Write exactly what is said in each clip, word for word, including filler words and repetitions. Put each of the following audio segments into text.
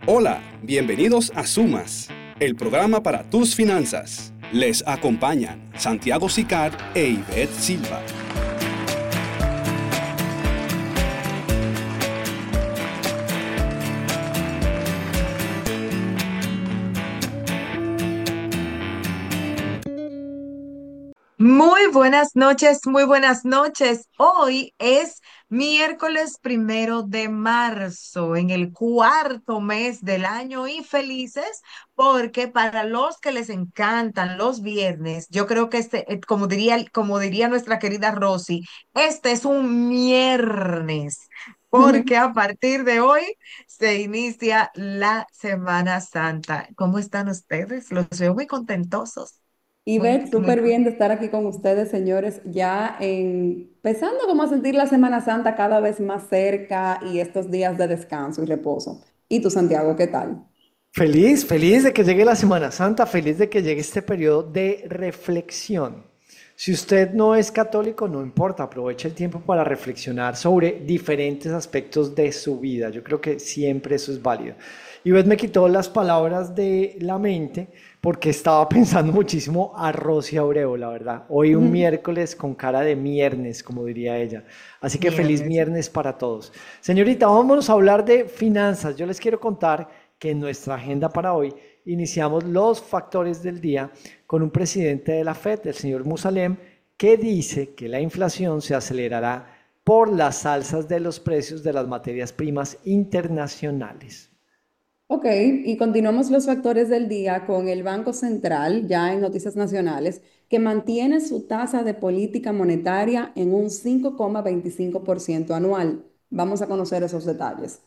Hola, bienvenidos a Sumas, el programa para tus finanzas. Les acompañan Santiago Sicar e Ivette Silva. Muy buenas noches, muy buenas noches. Hoy es miércoles primero de marzo, en el cuarto mes del año y felices porque para los que les encantan los viernes, yo creo que este, eh, como diría, como diría nuestra querida Rosy, este es un viernes. Porque a partir de hoy se inicia la Semana Santa. ¿Cómo están ustedes? Los veo muy contentosos. Y Muy, Beth, muy súper bien de estar aquí con ustedes, señores, ya en- empezando como a sentir la Semana Santa cada vez más cerca y estos días de descanso y reposo. ¿Y tú, Santiago, qué tal? Feliz, feliz de que llegue la Semana Santa, feliz de que llegue este periodo de reflexión. Si usted no es católico, no importa, aproveche el tiempo para reflexionar sobre diferentes aspectos de su vida. Yo creo que siempre eso es válido. Y Beth me quitó las palabras de la mente porque estaba pensando muchísimo a Rosy Abreu, la verdad. Hoy un miércoles con cara de miernes, como diría ella. Así que feliz viernes. viernes para todos. Señorita, vámonos a hablar de finanzas. Yo les quiero contar que en nuestra agenda para hoy iniciamos los factores del día con un presidente de la Fed, el señor Musalem, que dice que la inflación se acelerará por las alzas de los precios de las materias primas internacionales. Ok, y continuamos los factores del día con el Banco Central, ya en noticias nacionales, que mantiene su tasa de política monetaria en un cinco coma veinticinco por ciento anual. Vamos a conocer esos detalles.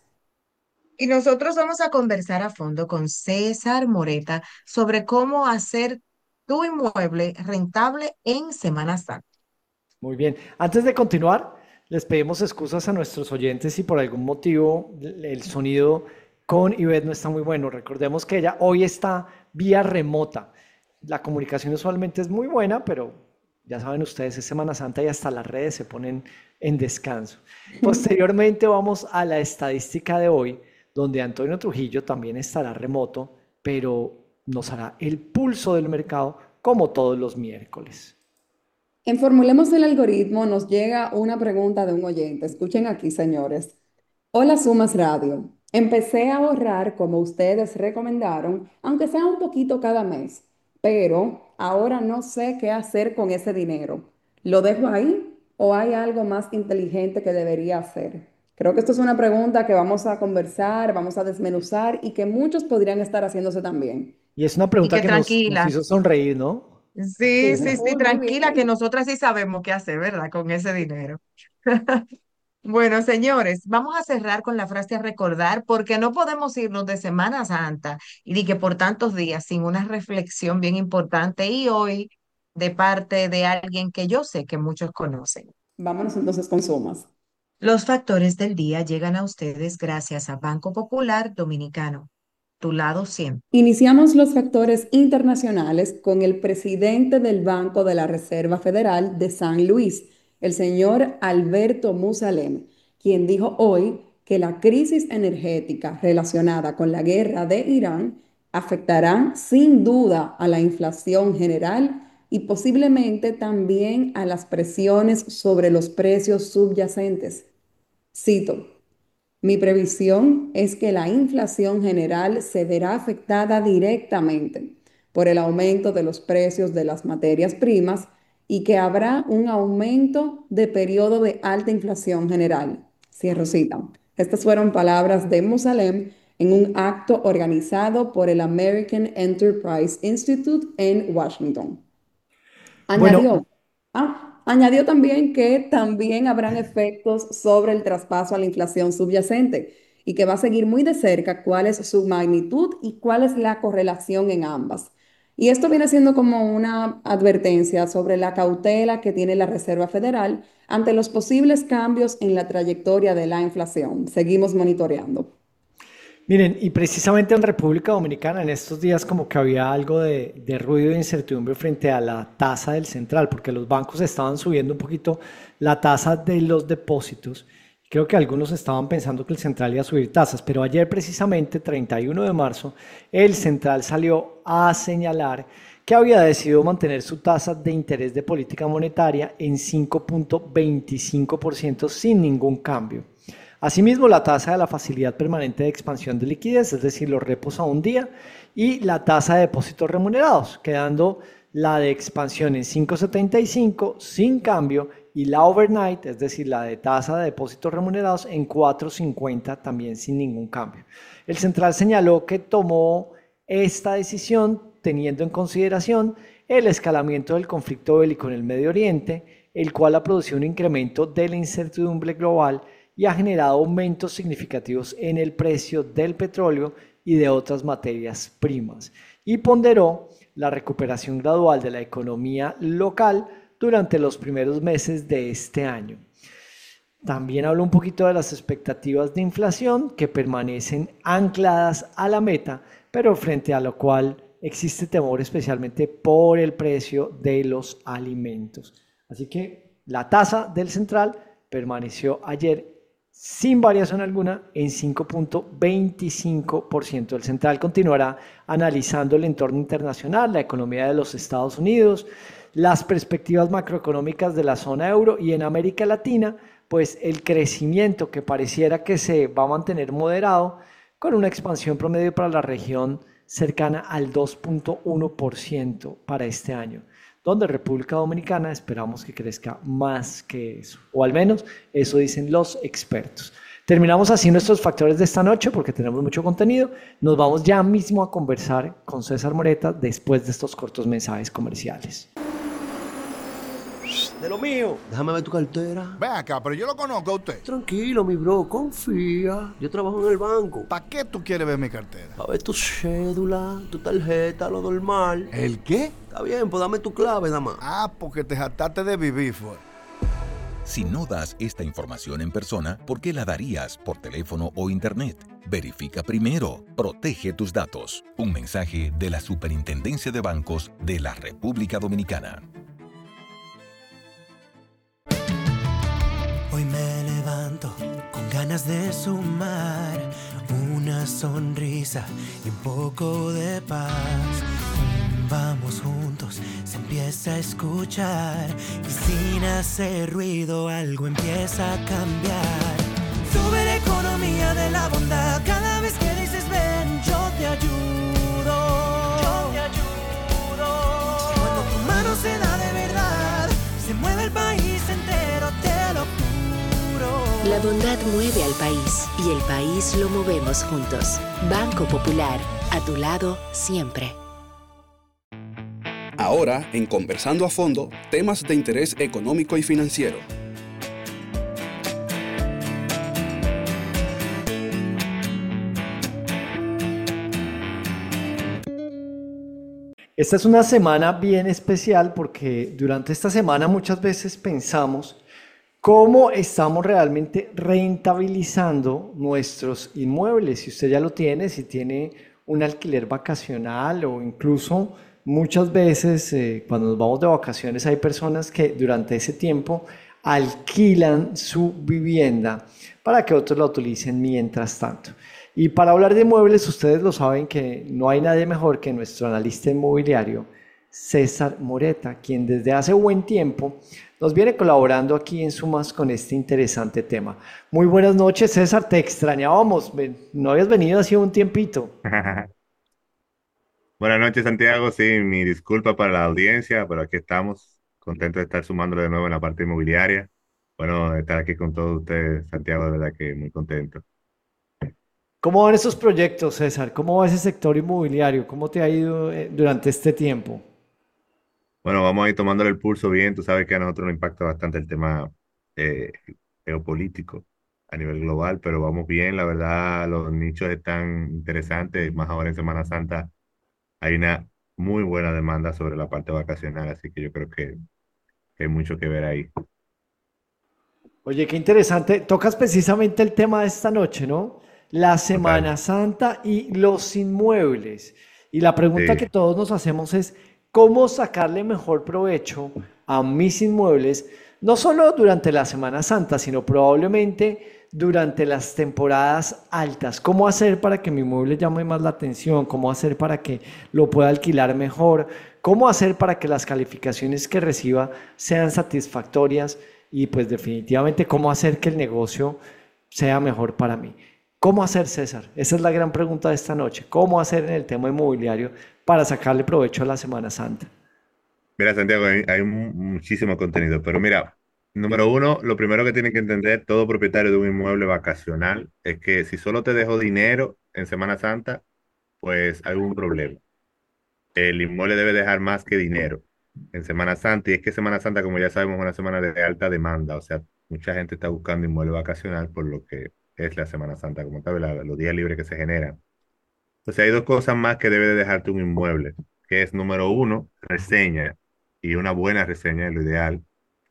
Y nosotros vamos a conversar a fondo con César Moreta sobre cómo hacer tu inmueble rentable en Semana Santa. Muy bien. Antes de continuar, les pedimos excusas a nuestros oyentes si por algún motivo el sonido con Ivette no está muy bueno. Recordemos que ella hoy está vía remota. La comunicación usualmente es muy buena, pero ya saben ustedes, es Semana Santa y hasta las redes se ponen en descanso. Posteriormente vamos a la estadística de hoy, donde Antonio Trujillo también estará remoto, pero nos hará el pulso del mercado como todos los miércoles. En Formulemos el Algoritmo nos llega una pregunta de un oyente. Escuchen aquí, señores. Hola, Sumas Radio. Empecé a ahorrar como ustedes recomendaron, aunque sea un poquito cada mes, pero ahora no sé qué hacer con ese dinero. ¿Lo dejo ahí o hay algo más inteligente que debería hacer? Creo que esto es una pregunta que vamos a conversar, vamos a desmenuzar y que muchos podrían estar haciéndose también. Y es una Y pregunta que que nos, nos tranquila, hizo sonreír, ¿no? sí, Sí, sí, sí, full, muy tranquila, que bien. nosotras sí sabemos qué hacer, ¿verdad? Con ese dinero. Bueno, señores, vamos a cerrar con la frase a recordar, porque no podemos irnos de Semana Santa y de que por tantos días sin una reflexión bien importante y hoy de parte de alguien que yo sé que muchos conocen. Vámonos entonces con Sumas. Los factores del día llegan a ustedes gracias a Banco Popular Dominicano, tu lado siempre. Iniciamos los factores internacionales con el presidente del Banco de la Reserva Federal de San Luis, el señor Alberto Musalem, quien dijo hoy que la crisis energética relacionada con la guerra de Irán afectará sin duda a la inflación general y posiblemente también a las presiones sobre los precios subyacentes. Cito. Mi previsión es que la inflación general se verá afectada directamente por el aumento de los precios de las materias primas y que habrá un aumento de periodo de alta inflación general. Cierro cita. Estas fueron palabras de Musalem en un acto organizado por el American Enterprise Institute en Washington. Bueno, Añadió, ah, añadió también que también habrán efectos sobre el traspaso a la inflación subyacente y que va a seguir muy de cerca cuál es su magnitud y cuál es la correlación en ambas. Y esto viene siendo como una advertencia sobre la cautela que tiene la Reserva Federal ante los posibles cambios en la trayectoria de la inflación. Seguimos monitoreando. miren, y precisamente en República Dominicana en estos días como que había algo de, de ruido e incertidumbre frente a la tasa del central, porque los bancos estaban subiendo un poquito la tasa de los depósitos. Creo que algunos estaban pensando que el Central iba a subir tasas, pero ayer precisamente, treinta y uno de marzo, el Central salió a señalar que había decidido mantener su tasa de interés de política monetaria en cinco punto veinticinco por ciento sin ningún cambio. Asimismo, la tasa de la facilidad permanente de expansión de liquidez, es decir, los repos a un día, y la tasa de depósitos remunerados, quedando la de expansión en cinco punto setenta y cinco sin cambio y la overnight, es decir, la de tasa de depósitos remunerados en cuatro punto cincuenta también sin ningún cambio. El Central señaló que tomó esta decisión teniendo en consideración el escalamiento del conflicto bélico en el Medio Oriente, el cual ha producido un incremento de la incertidumbre global y ha generado aumentos significativos en el precio del petróleo y de otras materias primas, y ponderó la recuperación gradual de la economía local durante los primeros meses de este año. También habló un poquito de las expectativas de inflación que permanecen ancladas a la meta, pero frente a lo cual existe temor especialmente por el precio de los alimentos. Así que la tasa del Central permaneció ayer sin variación alguna en cinco punto veinticinco por ciento. El Central continuará analizando el entorno internacional, la economía de los Estados Unidos, las perspectivas macroeconómicas de la zona euro y en América Latina, pues el crecimiento que pareciera que se va a mantener moderado con una expansión promedio para la región cercana al dos punto uno por ciento para este año, donde República Dominicana esperamos que crezca más que eso, o al menos eso dicen los expertos. Terminamos así nuestros factores de esta noche porque tenemos mucho contenido. Nos vamos ya mismo a conversar con César Moreta después de estos cortos mensajes comerciales. De lo mío. Déjame ver tu cartera. Ven acá, pero yo lo conozco a usted. Tranquilo, mi bro, confía. Yo trabajo en el banco. ¿Para qué tú quieres ver mi cartera? A ver tu cédula, tu tarjeta, lo normal. ¿El qué? Está bien, pues dame tu clave, dama. Ah, porque te jactaste de vivir, fue. Si no das esta información en persona, ¿por qué la darías por teléfono o internet? Verifica primero. Protege tus datos. Un mensaje de la Superintendencia de Bancos de la República Dominicana. Hoy me levanto con ganas de sumar una sonrisa y un poco de paz. Vamos juntos, se empieza a escuchar y sin hacer ruido algo empieza a cambiar. Sube la economía de la bondad cada vez que dices ven, yo te ayudo. Yo te ayudo. Cuando tu mano se da de verdad, se mueve el país entero, te lo juro. La bondad mueve al país y el país lo movemos juntos. Banco Popular, a tu lado siempre. Ahora, en Conversando a Fondo, temas de interés económico y financiero. Esta es una semana bien especial porque durante esta semana muchas veces pensamos cómo estamos realmente rentabilizando nuestros inmuebles. Si usted ya lo tiene, si tiene un alquiler vacacional o incluso muchas veces eh, cuando nos vamos de vacaciones hay personas que durante ese tiempo alquilan su vivienda para que otros la utilicen mientras tanto. Y para hablar de inmuebles, ustedes lo saben que no hay nadie mejor que nuestro analista inmobiliario, César Moreta, quien desde hace buen tiempo nos viene colaborando aquí en Sumas con este interesante tema. Muy buenas noches, César, te extrañábamos, no habías venido hace un tiempito. Buenas noches, Santiago. Sí, mi disculpa para la audiencia, pero aquí estamos, contentos de estar sumándole de nuevo en la parte inmobiliaria. Bueno, de estar aquí con todos ustedes, Santiago, de verdad que muy contento. ¿Cómo van esos proyectos, César? ¿Cómo va ese sector inmobiliario? ¿Cómo te ha ido eh, durante este tiempo? Bueno, vamos a ir tomándole el pulso bien. Tú sabes que a nosotros nos impacta bastante el tema eh, geopolítico a nivel global, pero vamos bien. La verdad, los nichos están interesantes, más ahora en Semana Santa. Hay una muy buena demanda sobre la parte vacacional, así que yo creo que, que hay mucho que ver ahí. Oye, qué interesante. Tocas precisamente el tema de esta noche, ¿no? La Semana Total. Santa y los inmuebles. Y la pregunta Sí. que todos nos hacemos es, ¿cómo sacarle mejor provecho a mis inmuebles? No solo durante la Semana Santa, sino probablemente durante las temporadas altas? ¿Cómo hacer para que mi inmueble llame más la atención? ¿Cómo hacer para que lo pueda alquilar mejor? ¿Cómo hacer para que las calificaciones que reciba sean satisfactorias? Y pues definitivamente, ¿cómo hacer que el negocio sea mejor para mí? ¿Cómo hacer, César? Esa es la gran pregunta de esta noche. ¿Cómo hacer en el tema inmobiliario para sacarle provecho a la Semana Santa? Mira, Santiago, hay, hay mu- muchísimo contenido, pero mira, número uno, lo primero que tiene que entender todo propietario de un inmueble vacacional es que si solo te dejo dinero en Semana Santa, pues hay un problema. El inmueble debe dejar más que dinero en Semana Santa, y es que Semana Santa, como ya sabemos, es una semana de alta demanda, o sea, mucha gente está buscando inmueble vacacional por lo que es la Semana Santa, como tal, la- los días libres que se generan. Entonces hay dos cosas más que debe de dejarte un inmueble, que es número uno, reseña, y una buena reseña es lo ideal.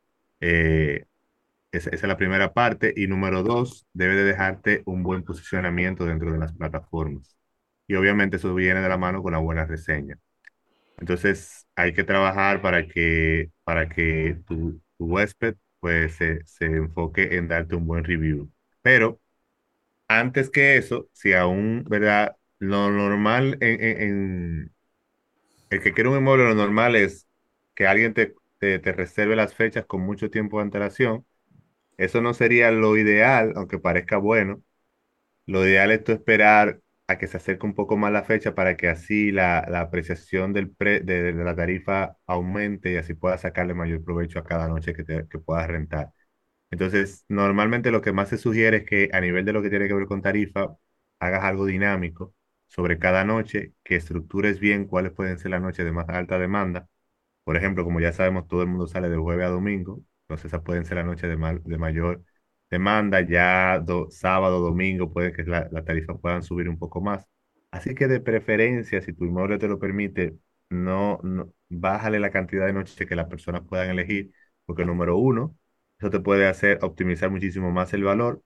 Eh, esa, esa es la primera parte. Y número dos, debe de dejarte un buen posicionamiento dentro de las plataformas. Y obviamente eso viene de la mano con una buena reseña. Entonces hay que trabajar para que, para que tu, tu huésped pues se, se enfoque en darte un buen review. Pero antes que eso, si aún, ¿verdad? Lo normal en, en- en- el que quiere un inmueble, lo normal es que alguien te, te, te reserve las fechas con mucho tiempo de antelación. Eso no sería lo ideal, aunque parezca bueno. Lo ideal es tú esperar a que se acerque un poco más la fecha para que así la, la apreciación del pre- de, de la tarifa aumente y así puedas sacarle mayor provecho a cada noche que, te, que puedas rentar. Entonces, normalmente lo que más se sugiere es que a nivel de lo que tiene que ver con tarifa, hagas algo dinámico sobre cada noche, que estructures bien cuáles pueden ser las noches de más alta demanda. Por ejemplo, como ya sabemos, todo el mundo sale de jueves a domingo, entonces esas pueden ser las noches de, mal- de mayor demanda. Ya do- sábado, domingo, puede que la, la tarifa puedan subir un poco más. Así que de preferencia, si tu inmueble te lo permite, no, no bájale la cantidad de noches que las personas puedan elegir, porque número uno, eso te puede hacer optimizar muchísimo más el valor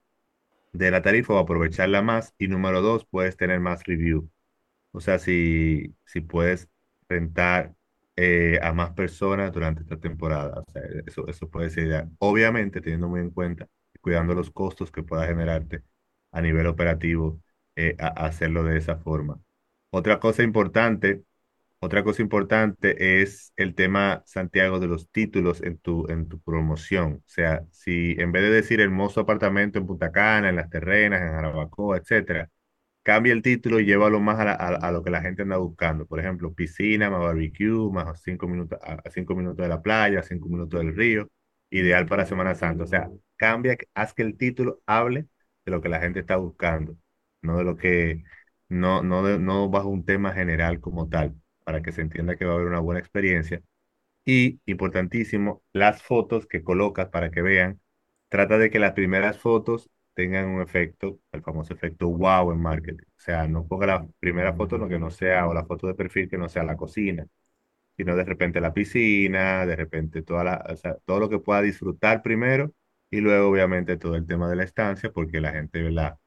de la tarifa o aprovecharla más. Y número dos, puedes tener más review. O sea, si, si puedes rentar eh, a más personas durante esta temporada. O sea, eso, eso puede ser ideal. Obviamente, teniendo muy en cuenta, y cuidando los costos que pueda generarte a nivel operativo, eh, a- a hacerlo de esa forma. Otra cosa importante, otra cosa importante es el tema, Santiago, de los títulos en tu, en tu promoción. O sea, si en vez de decir hermoso apartamento en Punta Cana, en Las Terrenas, en Jarabacoa, etcétera, cambia el título y llévalo más a, la- a- a lo que la gente anda buscando. Por ejemplo, piscina, más barbecue, más cinco minutos, a, a cinco minutos de la playa, a cinco minutos del río, ideal para Semana Santa. O sea, cambia, haz que el título hable de lo que la gente está buscando, no de lo que, no, no, de- no bajo un tema general como tal, para que se entienda que va a haber una buena experiencia. Y, importantísimo, las fotos que colocas para que vean, trata de que las primeras fotos tengan un efecto, el famoso efecto wow en marketing. O sea, no ponga la primera foto no que no sea, o la foto de perfil que no sea la cocina, sino de repente la piscina, de repente toda la, o sea, todo lo que pueda disfrutar primero, y luego obviamente todo el tema de la estancia, porque la gente, ¿verdad?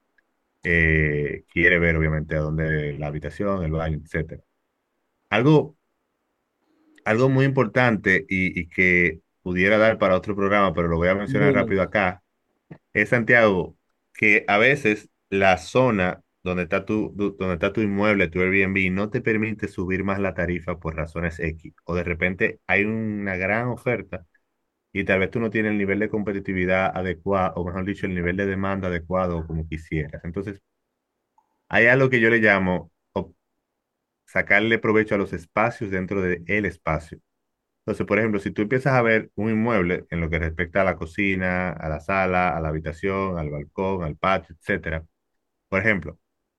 Eh, quiere ver obviamente a dónde la habitación, el baño, etcétera. Algo Algo muy importante y, y que pudiera dar para otro programa, pero lo voy a mencionar Dime. rápido acá, es, Santiago, que a veces la zona donde está tu, du- donde está tu inmueble, tu Airbnb, no te permite subir más la tarifa por razones X. O de repente hay una gran oferta y tal vez tú no tienes el nivel de competitividad adecuado, o mejor dicho, el nivel de demanda adecuado como quisieras. Entonces, hay algo que yo le llamo op- sacarle provecho a los espacios dentro del espacio. Entonces, por ejemplo, si tú empiezas a ver un inmueble en lo que respecta a la cocina, a la sala, a la habitación, al balcón, al patio, etcétera. Por ejemplo,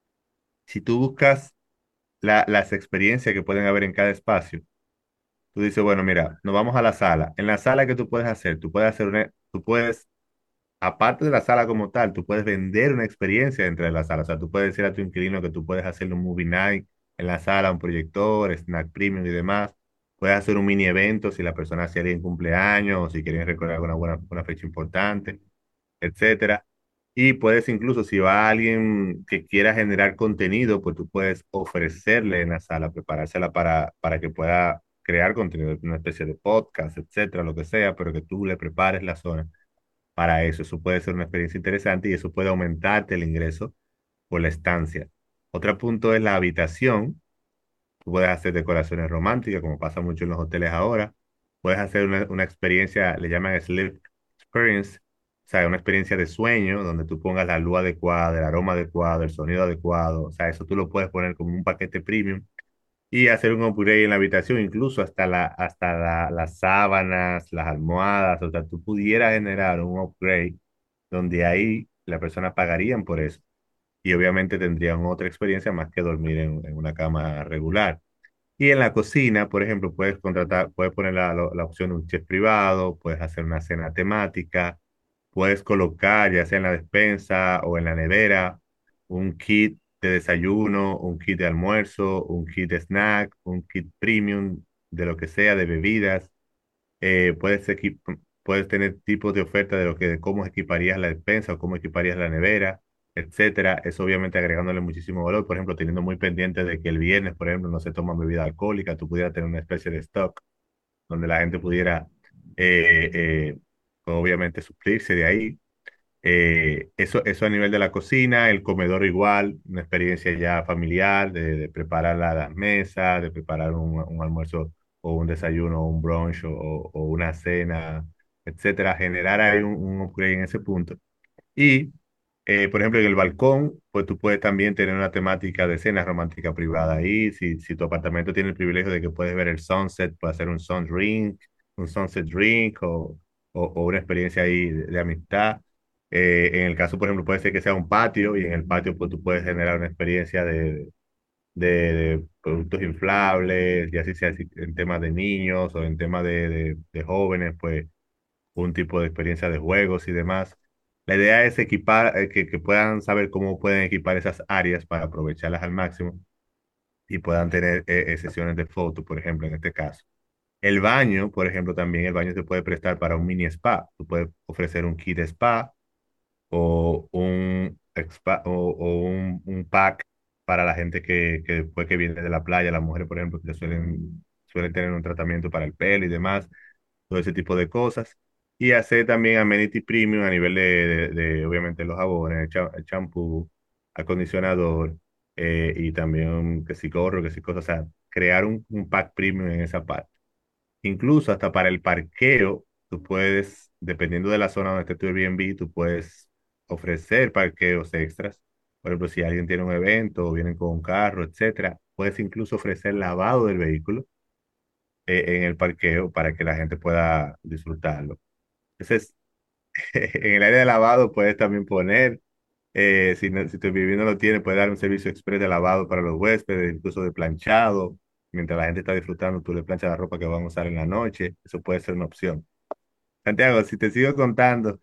si tú buscas la- las experiencias que pueden haber en cada espacio, tú dices, bueno, mira, nos vamos a la sala. En la sala, ¿qué tú puedes hacer? Tú puedes hacer una, tú puedes, aparte de la sala como tal, tú puedes vender una experiencia dentro de la sala. O sea, tú puedes decir a tu inquilino que tú puedes hacerle un movie night en la sala, un proyector, snack premium y demás. Puedes hacer un mini evento si la persona hace alguien cumpleaños o si quieren recordar alguna buena, una fecha importante, etcétera. Y puedes incluso, si va alguien que quiera generar contenido, pues tú puedes ofrecerle en la sala, preparársela para, para que pueda crear contenido, una especie de podcast, etcétera, lo que sea, pero que tú le prepares la zona para eso. Eso puede ser una experiencia interesante y eso puede aumentarte el ingreso por la estancia. Otro punto es la habitación. Tú puedes hacer decoraciones románticas, como pasa mucho en los hoteles ahora. Puedes hacer una, una experiencia, le llaman sleep experience, o sea, una experiencia de sueño, donde tú pongas la luz adecuada, el aroma adecuado, el sonido adecuado. O sea, eso tú lo puedes poner como un paquete premium y hacer un upgrade en la habitación, incluso hasta la, hasta la- las sábanas, las almohadas. O sea, tú pudieras generar un upgrade donde ahí la persona pagarían por eso. Y obviamente tendrían otra experiencia más que dormir en en una cama regular. Y en la cocina, por ejemplo, puedes contratar, puedes poner la, la- la opción de un chef privado, puedes hacer una cena temática, puedes colocar, ya sea en la despensa o en la nevera, un kit de desayuno, un kit de almuerzo, un kit de snack, un kit premium, de lo que sea, de bebidas. Eh, puedes, equi- puedes tener tipos de oferta de lo que, de cómo equiparías la despensa o cómo equiparías la nevera, etcétera. Eso obviamente agregándole muchísimo valor, por ejemplo, teniendo muy pendiente de que el viernes, por ejemplo, no se toman bebida alcohólica, tú pudieras tener una especie de stock donde la gente pudiera, eh, eh, obviamente, suplirse de ahí. Eh, eso, eso a nivel de la cocina, el comedor igual, una experiencia ya familiar de, de preparar la- las mesas, de preparar un, un almuerzo o un desayuno o un brunch o, o una cena, etcétera. Generar ahí un, un upgrade en ese punto. Y, eh, por ejemplo, en el balcón, pues tú puedes también tener una temática de cena romántica privada ahí. Si, si tu apartamento tiene el privilegio de que puedes ver el sunset, puedes hacer un sun drink, un sunset drink o, o, o una experiencia ahí de, de amistad. Eh, en el caso, por ejemplo, puede ser que sea un patio y en el patio pues tú puedes generar una experiencia de, de, de productos inflables, ya así sea así en temas de niños o en temas de, de, de jóvenes, pues un tipo de experiencia de juegos y demás. La idea es equipar, eh, que, que puedan saber cómo pueden equipar esas áreas para aprovecharlas al máximo y puedan tener eh, eh, sesiones de foto, por ejemplo, en este caso. El baño, por ejemplo, también el baño se puede prestar para un mini spa. Tú puedes ofrecer un kit de spa o un, expa- o, o un, un pack para la gente que, que después que viene de la playa, las mujeres, por ejemplo, que suelen, suelen tener un tratamiento para el pelo y demás, todo ese tipo de cosas. Y hacer también amenity premium a nivel de, de, de, obviamente, los jabones, el cha- el champú, acondicionador, eh, y también que si gorro, que si cosas, o sea, crear un, un pack premium en esa parte. Incluso hasta para el parqueo, tú puedes, dependiendo de la zona donde esté tu Airbnb, tú puedes ofrecer parqueos extras. Por ejemplo, si alguien tiene un evento o vienen con un carro, etcétera, puedes incluso ofrecer lavado del vehículo eh, en el parqueo para que la gente pueda disfrutarlo. Entonces, en el área de lavado puedes también poner, eh, si, no- si tu vivienda no tiene, puedes dar un servicio express de lavado para los huéspedes, incluso de planchado. Mientras la gente está disfrutando, tú le planchas la ropa que van a usar en la noche. Eso puede ser una opción. Santiago, si te sigo contando,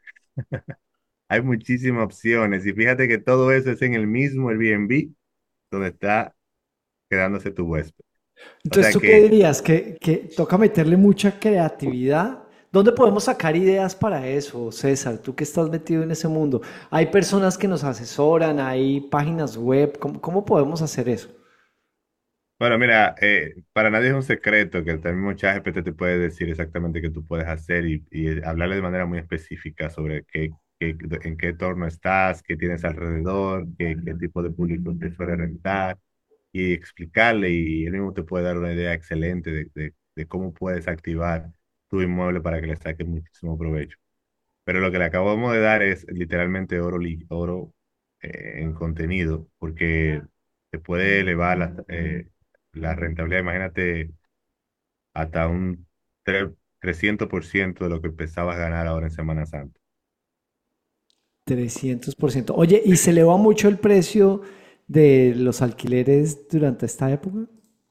hay muchísimas opciones. Y fíjate que todo eso es en el mismo Airbnb donde está quedándose tu huésped. O Entonces, sea ¿tú qué que, dirías? ¿Que, que toca meterle mucha creatividad? ¿Dónde podemos sacar ideas para eso, César? Tú que estás metido en ese mundo. Hay personas que nos asesoran, hay páginas web. ¿Cómo, cómo podemos hacer eso? bueno, mira, eh, para nadie es un secreto que también mucha G P T te puede decir exactamente qué tú puedes hacer y, y hablarle de manera muy específica sobre qué, qué- en qué entorno estás, qué tienes alrededor, qué, qué tipo de público te suele rentar y explicarle y él mismo te puede dar una idea excelente de, de, de cómo puedes activar tu inmueble para que le saques muchísimo provecho. Pero lo que le acabamos de dar es literalmente oro, li- oro eh, en contenido, porque te puede elevar la, eh, la rentabilidad. Imagínate hasta un tre- trescientos por ciento de lo que empezabas a ganar ahora en Semana Santa. Trescientos por ciento. Oye, ¿y se eleva mucho el precio de los alquileres durante esta época?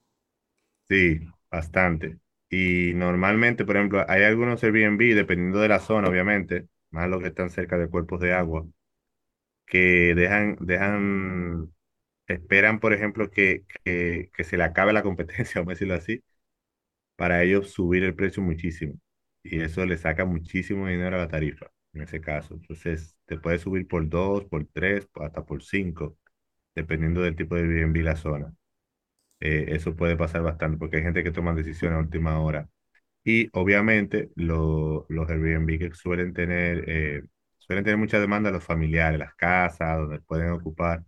Sí, bastante. Y normalmente, por ejemplo, hay algunos Airbnb, dependiendo de la zona, obviamente, más los que están cerca de cuerpos de agua, que dejan, dejan, esperan, por ejemplo, que, que, que se le acabe la competencia, vamos a decirlo así, para ellos subir el precio muchísimo. Y eso le saca muchísimo dinero a la tarifa, en ese caso. Entonces, te puede subir por dos, por tres, hasta por cinco, dependiendo del tipo de Airbnb y la zona. Eh, eso puede pasar bastante, porque hay gente que toma decisiones a última hora. Y obviamente lo- los Airbnb que suelen tener, eh, suelen tener mucha demanda los familiares, las casas, donde pueden ocupar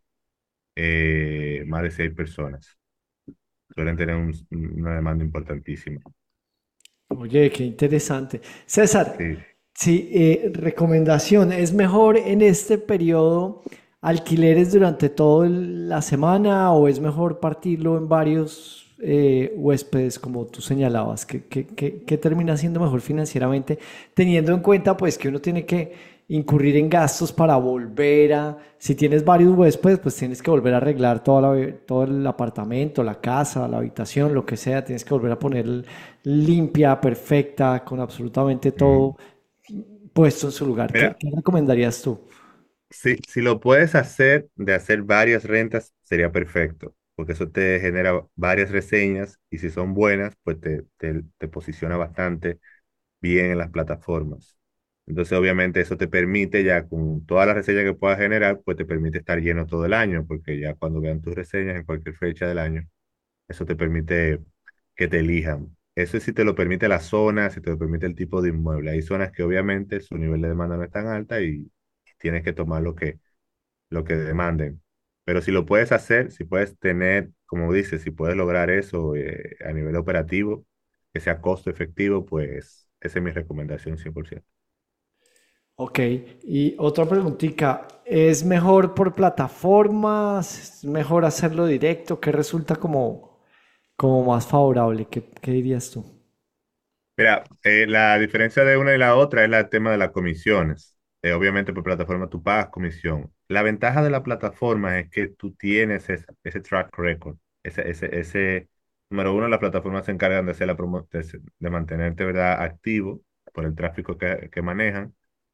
eh, más de seis personas. Suelen tener un- una demanda importantísima. Oye, qué interesante. César, Sí. sí, eh, recomendación, ¿es mejor en este periodo alquileres durante toda la semana o es mejor partirlo en varios eh, huéspedes como tú señalabas? ¿Qué, qué- qué- qué termina siendo mejor financieramente teniendo en cuenta pues que uno tiene que incurrir en gastos para volver a, si tienes varios huéspedes, pues tienes que volver a arreglar toda la- todo el apartamento, la casa, la habitación, lo que sea, tienes que volver a poner limpia, perfecta, con absolutamente Ujú. todo puesto en su lugar. ¿Qué, Mira, qué recomendarías tú? si, si lo puedes hacer, de hacer varias rentas, sería perfecto, porque eso te genera varias reseñas y si son buenas, pues te, te, te posiciona bastante bien en las plataformas. Entonces, obviamente, eso te permite ya con todas las reseñas que puedas generar, pues te permite estar lleno todo el año, porque ya cuando vean tus reseñas en cualquier fecha del año, eso te permite que te elijan. Eso es si te lo permite la zona, si te lo permite el tipo de inmueble. Hay zonas que obviamente su nivel de demanda no es tan alta y tienes que tomar lo que, lo que demanden. Pero si lo puedes hacer, si puedes tener, como dices, si puedes lograr eso eh, a nivel operativo, que sea costo efectivo, pues esa es mi recomendación cien por ciento. Ok, y otra preguntita, ¿es mejor por plataformas? ¿Es mejor hacerlo directo? ¿Qué resulta como, como más favorable? ¿Qué, qué dirías tú? Mira, eh, la diferencia de una y la otra es el tema de las comisiones. Eh, obviamente por plataforma tú pagas comisión. La ventaja de la plataforma es que tú tienes ese, ese track record. Ese, ese, ese, número uno, las plataformas se encargan de hacer la promo- de, se- de mantenerte, ¿verdad?, activo por el tráfico que, que manejan.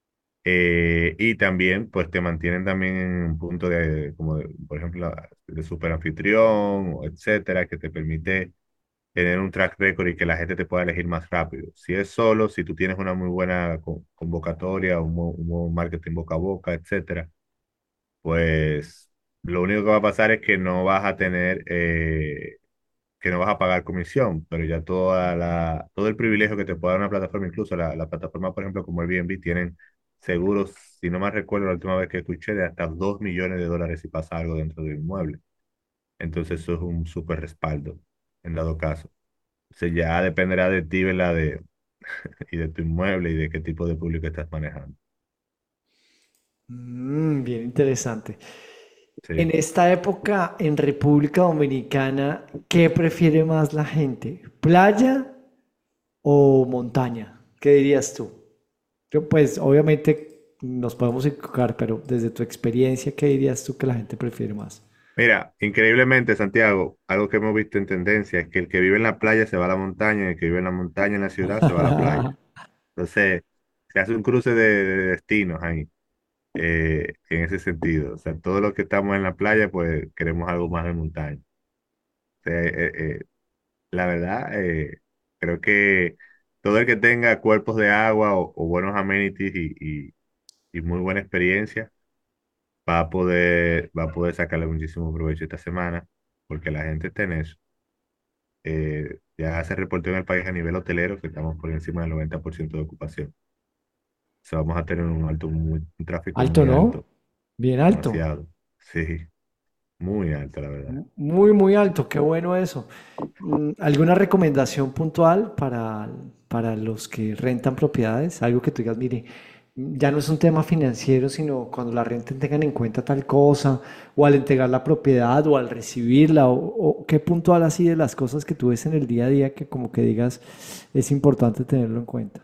Eh, y también, pues te mantienen también en un punto de, como de, por ejemplo, de super anfitrión, o etcétera, que te permite tener un track record y que la gente te pueda elegir más rápido. Si es solo, si tú tienes una muy buena co- convocatoria, un, bu- un buen marketing boca a boca, etcétera, pues lo único que va a pasar es que no vas a tener, eh, que no vas a pagar comisión, pero ya toda la, todo el privilegio que te puede dar una plataforma, incluso la, la plataforma, por ejemplo, como Airbnb, tienen seguros, si no mal recuerdo la última vez que escuché, de hasta dos millones de dólares si pasa algo dentro del inmueble. Entonces eso es un súper respaldo en dado caso. Entonces ya dependerá de ti, ¿verdad? De, y de tu inmueble y de qué tipo de público estás manejando. Mm, bien interesante. En Sí. esta época, en República Dominicana, ¿qué prefiere más la gente? ¿Playa o montaña? ¿Qué dirías tú? Yo, pues, obviamente nos podemos equivocar, pero desde tu experiencia, ¿qué dirías tú que la gente prefiere más? Mira, increíblemente, Santiago, algo que hemos visto en tendencia es que el que vive en la playa se va a la montaña y el que vive en la montaña en la ciudad se va a la playa. Entonces, se hace un cruce de, de destinos ahí, eh, en ese sentido. O sea, todos los que estamos en la playa, pues queremos algo más de montaña. O sea, eh, eh, la verdad, eh, creo que todo el que tenga cuerpos de agua o, o buenos amenities y, y y muy buena experiencia, va a poder, va a poder sacarle muchísimo provecho esta semana, porque la gente está en eso. Eh, ya se reportó en el país a nivel hotelero que estamos por encima del noventa por ciento de ocupación. O sea, vamos a tener un alto, muy- un tráfico Alto, muy ¿no? alto, Bien alto. demasiado. Sí, muy alto, la verdad. Muy, muy alto. Qué bueno eso. Mm, ¿alguna recomendación puntual para, para los que rentan propiedades? Algo que tú digas, mire, ya no es un tema financiero, sino cuando la renten tengan en cuenta tal cosa, o al entregar la propiedad, o al recibirla, o, o qué puntual así de las cosas que tú ves en el día a día que como que digas es importante tenerlo en cuenta.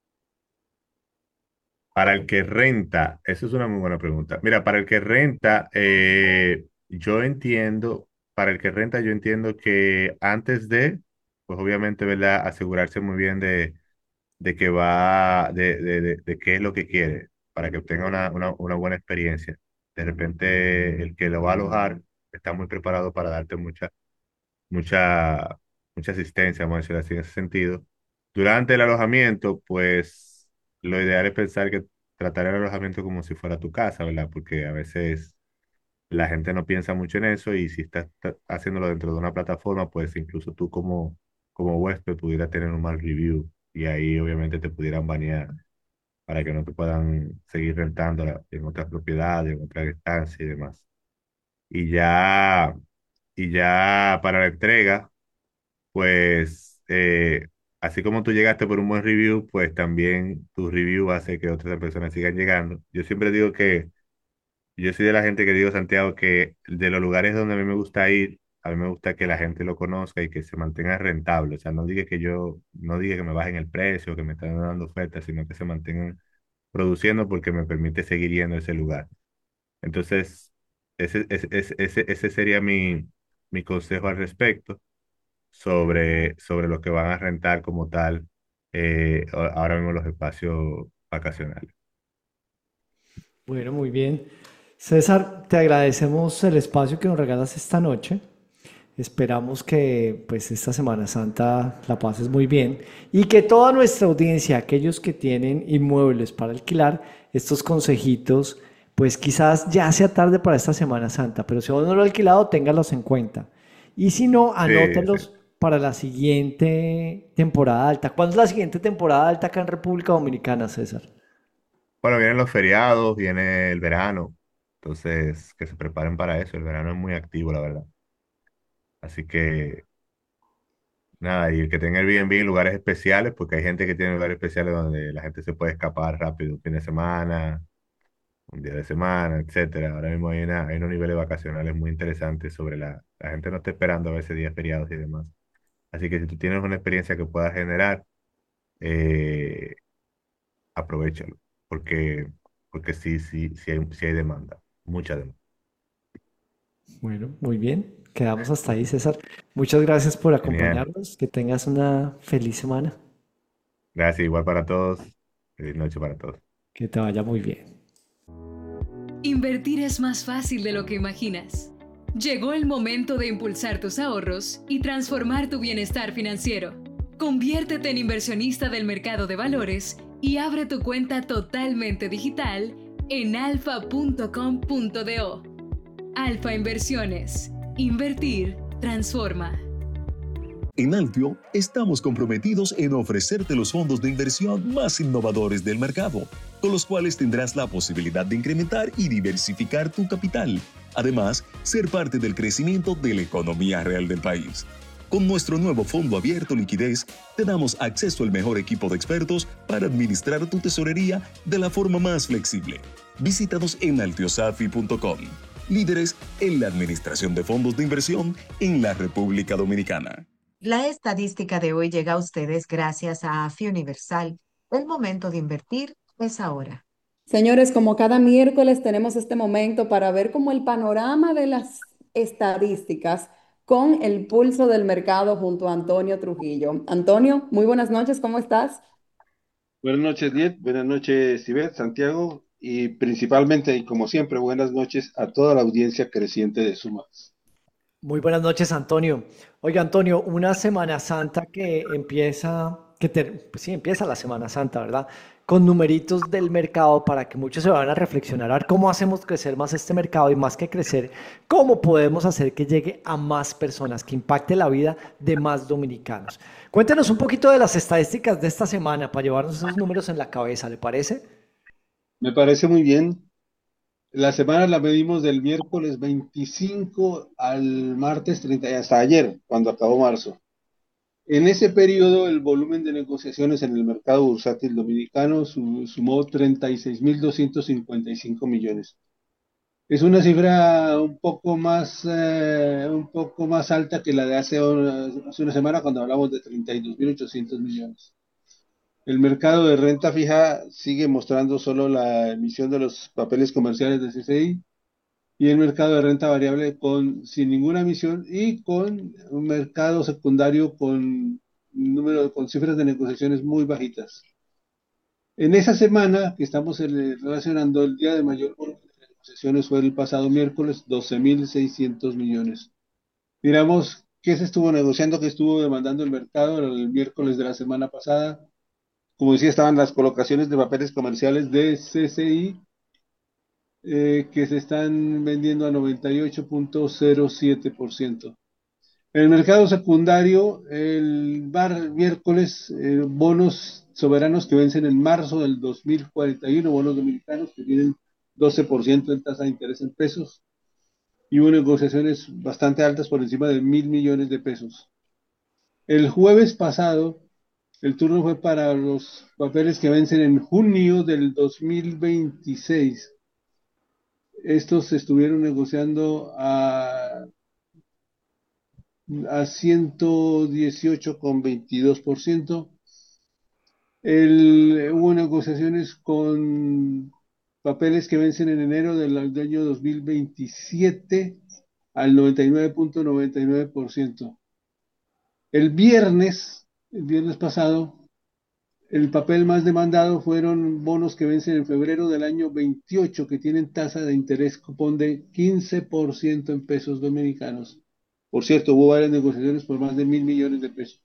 Para el que renta, eso es una muy buena pregunta. Mira, para el que renta, eh, yo entiendo, para el que renta, yo entiendo que antes de, pues obviamente, ¿verdad? Asegurarse muy bien de, de que va, de, de, de, de qué es lo que quiere, para que obtenga una, una, una buena experiencia. De repente, el que lo va a alojar está muy preparado para darte mucha, mucha, mucha asistencia, vamos a decir así, en ese sentido. Durante el alojamiento, pues lo ideal es pensar que tratar el alojamiento como si fuera tu casa, ¿verdad? Porque a veces la gente no piensa mucho en eso y si estás ta- haciéndolo dentro de una plataforma, pues incluso tú como, como huésped pudieras tener un mal review y ahí obviamente te pudieran banear para que no te puedan seguir rentando la- en otras propiedades, en otras estancias y demás. Y ya, y ya para la entrega, pues eh, así como tú llegaste por un buen review, pues también tu review hace que otras personas sigan llegando. Yo siempre digo que yo soy de la gente que digo, Santiago, que de los lugares donde a mí me gusta ir, a mí me gusta que la gente lo conozca y que se mantenga rentable. O sea, no diga que yo, no diga que me bajen el precio, que me están dando ofertas, sino que se mantengan produciendo porque me permite seguir yendo a ese lugar. Entonces, ese, ese, ese, ese ese sería mi, mi consejo al respecto sobre, sobre lo que van a rentar como tal eh, a- ahora mismo los espacios vacacionales. Bueno, muy bien. César, te agradecemos el espacio que nos regalas esta noche. Esperamos que pues esta Semana Santa la pases muy bien y que toda nuestra audiencia, aquellos que tienen inmuebles para alquilar, estos consejitos, pues quizás ya sea tarde para esta Semana Santa, pero si aún no lo ha alquilado, téngalos en cuenta. Y si no, Sí, sí. anótelos para la siguiente temporada alta. ¿Cuándo es la siguiente temporada alta acá en República Dominicana, César? Bueno, vienen los feriados, viene el verano, entonces que se preparen para eso. El verano es muy activo, la verdad. Así que nada, y el que tenga Airbnb en lugares especiales, porque hay gente que tiene lugares especiales donde la gente se puede escapar rápido, un fin de semana, un día de semana, etcétera. Ahora mismo hay, una, hay unos niveles vacacionales muy interesantes sobre la, la gente no está esperando a veces días feriados y demás. Así que si tú tienes una experiencia que puedas generar, eh, aprovéchalo, porque, porque sí, sí, sí hay, sí hay demanda, mucha demanda. Bueno, muy bien. Quedamos hasta ahí, César. Muchas gracias por Genial. acompañarnos. Que tengas una feliz semana. Gracias, igual para todos. Feliz noche para todos. Que te vaya muy bien. Invertir es más fácil de lo que imaginas. Llegó el momento de impulsar tus ahorros y transformar tu bienestar financiero. Conviértete en inversionista del mercado de valores y abre tu cuenta totalmente digital en alfa punto com punto do. Alfa Inversiones. Invertir transforma. En Altio estamos comprometidos en ofrecerte los fondos de inversión más innovadores del mercado, con los cuales tendrás la posibilidad de incrementar y diversificar tu capital. Además, ser parte del crecimiento de la economía real del país. Con nuestro nuevo fondo abierto Liquidez, te damos acceso al mejor equipo de expertos para administrar tu tesorería de la forma más flexible. Visítanos en altiosafi punto com, líderes en la administración de fondos de inversión en la República Dominicana. La estadística de hoy llega a ustedes gracias a AFI Universal. El momento de invertir es ahora. Señores, como cada miércoles tenemos este momento para ver como el panorama de las estadísticas con el pulso del mercado junto a Antonio Trujillo. Antonio, muy buenas noches, ¿cómo estás? Buenas noches, Liet. Buenas noches, Ivette, Santiago. Y principalmente, y como siempre, buenas noches a toda la audiencia creciente de Suma. Muy buenas noches, Antonio. Oiga, Antonio, una Semana Santa que empieza, que ter- pues sí, empieza la Semana Santa, ¿verdad? Con numeritos del mercado para que muchos se van a reflexionar a ver cómo hacemos crecer más este mercado y más que crecer, cómo podemos hacer que llegue a más personas, que impacte la vida de más dominicanos. Cuéntenos un poquito de las estadísticas de esta semana para llevarnos esos números en la cabeza, ¿le parece? Me parece muy bien. La semana la medimos del miércoles veinticinco al martes treinta, y hasta ayer, cuando acabó marzo. En ese periodo, el volumen de negociaciones en el mercado bursátil dominicano su- sumó treinta y seis mil doscientos cincuenta y cinco millones. Es una cifra un poco más, eh, un poco más alta que la de hace una, hace una semana cuando hablamos de treinta y dos mil ochocientos millones. El mercado de renta fija sigue mostrando solo la emisión de los papeles comerciales de C C I y el mercado de renta variable con, sin ninguna emisión y con un mercado secundario con, número, con cifras de negociaciones muy bajitas. En esa semana que estamos eh, relacionando, el día de mayor volumen de negociaciones fue el pasado miércoles, doce mil seiscientos millones. Miramos qué se estuvo negociando, qué estuvo demandando el mercado el miércoles de la semana pasada. Como decía, estaban las colocaciones de papeles comerciales de C C I eh, que se están vendiendo a noventa y ocho punto cero siete por ciento. En el mercado secundario, el bar- miércoles, eh, bonos soberanos que vencen en marzo del dos mil cuarenta y uno, bonos dominicanos que tienen doce por ciento en tasa de interés en pesos y hubo negociaciones bastante altas por encima de mil millones de pesos. El jueves pasado, el turno fue para los papeles que vencen en junio del dos mil veintiséis. Estos se estuvieron negociando a, a ciento dieciocho coma veintidós por ciento. El, hubo negociaciones con papeles que vencen en enero del, del año dos mil veintisiete al noventa y nueve punto noventa y nueve por ciento. El viernes, el viernes pasado, el papel más demandado fueron bonos que vencen en febrero del año veintiocho, que tienen tasa de interés cupón de quince por ciento en pesos dominicanos. Por cierto, hubo varias negociaciones por más de mil millones de pesos.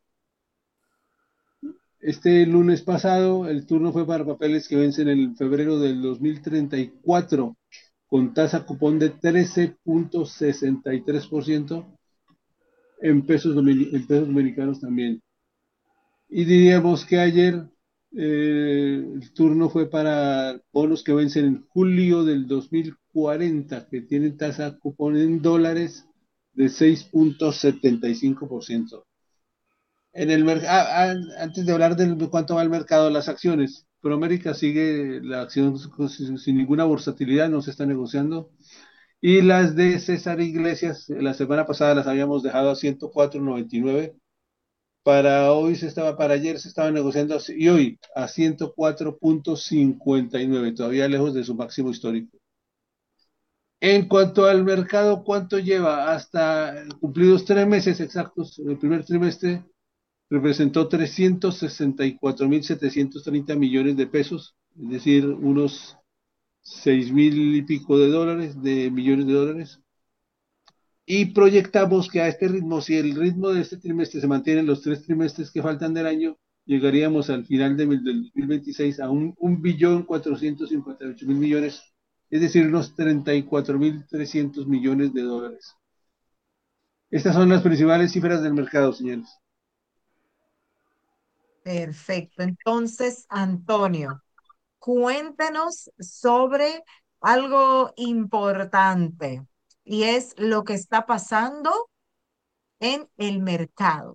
Este lunes pasado, el turno fue para papeles que vencen en febrero del dos mil treinta y cuatro, con tasa cupón de trece punto sesenta y tres por ciento en pesos, en pesos dominicanos también. Y diríamos que ayer eh, el turno fue para bonos que vencen en julio del dos mil cuarenta, que tienen tasa cupón en dólares de seis punto setenta y cinco por ciento. En el mer- ah, ah, antes de hablar de cuánto va el mercado, las acciones, Promérica sigue la acción sin, sin ninguna versatilidad, no se está negociando. Y las de César Iglesias, la semana pasada las habíamos dejado a ciento cuatro punto noventa y nueve. Para hoy se estaba, para ayer se estaba negociando así, y hoy a ciento cuatro punto cincuenta y nueve, todavía lejos de su máximo histórico. En cuanto al mercado, ¿cuánto lleva? Hasta cumplidos tres meses exactos, el primer trimestre representó trescientos sesenta y cuatro mil setecientos treinta millones de pesos, es decir, unos seis mil y pico de dólares, de millones de dólares. Y proyectamos que a este ritmo, si el ritmo de este trimestre se mantiene en los tres trimestres que faltan del año, llegaríamos al final de, del dos mil veintiséis a un, un billón cuatrocientos cincuenta y ocho mil millones, es decir, unos treinta y cuatro mil trescientos millones de dólares. Estas son las principales cifras del mercado, señores. Perfecto. Entonces, Antonio, cuéntanos sobre algo importante y es lo que está pasando en el mercado.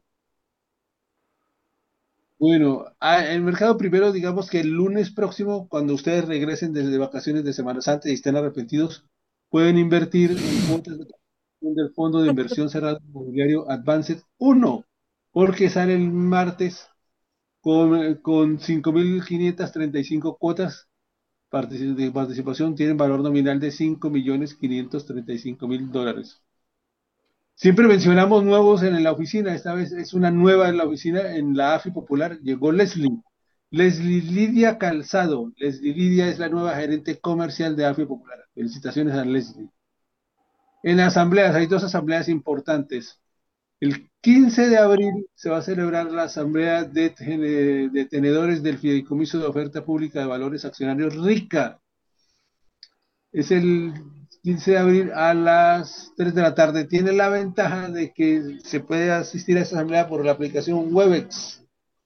Bueno, a- el mercado primero, digamos que el lunes próximo, cuando ustedes regresen desde vacaciones de Semana Santa y estén arrepentidos, pueden invertir en cuotas de participación del Fondo de Inversión Cerrado Inmobiliario Advanced uno, porque sale el martes con, con cinco mil quinientas treinta y cinco cuotas partici- de participación, tienen valor nominal de cinco millones quinientos treinta y cinco mil dólares. Siempre mencionamos nuevos en la oficina, esta vez es una nueva en la oficina, en la A F I Popular, llegó Leslie, Leslie Lidia Calzado. Leslie Lidia es la nueva gerente comercial de A F I Popular. Felicitaciones a Leslie. En asambleas, hay dos asambleas importantes. El quince de abril se va a celebrar la asamblea de, tene- de tenedores del Fideicomiso de Oferta Pública de Valores Accionarios RICA. Es el quince de abril a las tres de la tarde. Tiene la ventaja de que se puede asistir a esta asamblea por la aplicación Webex.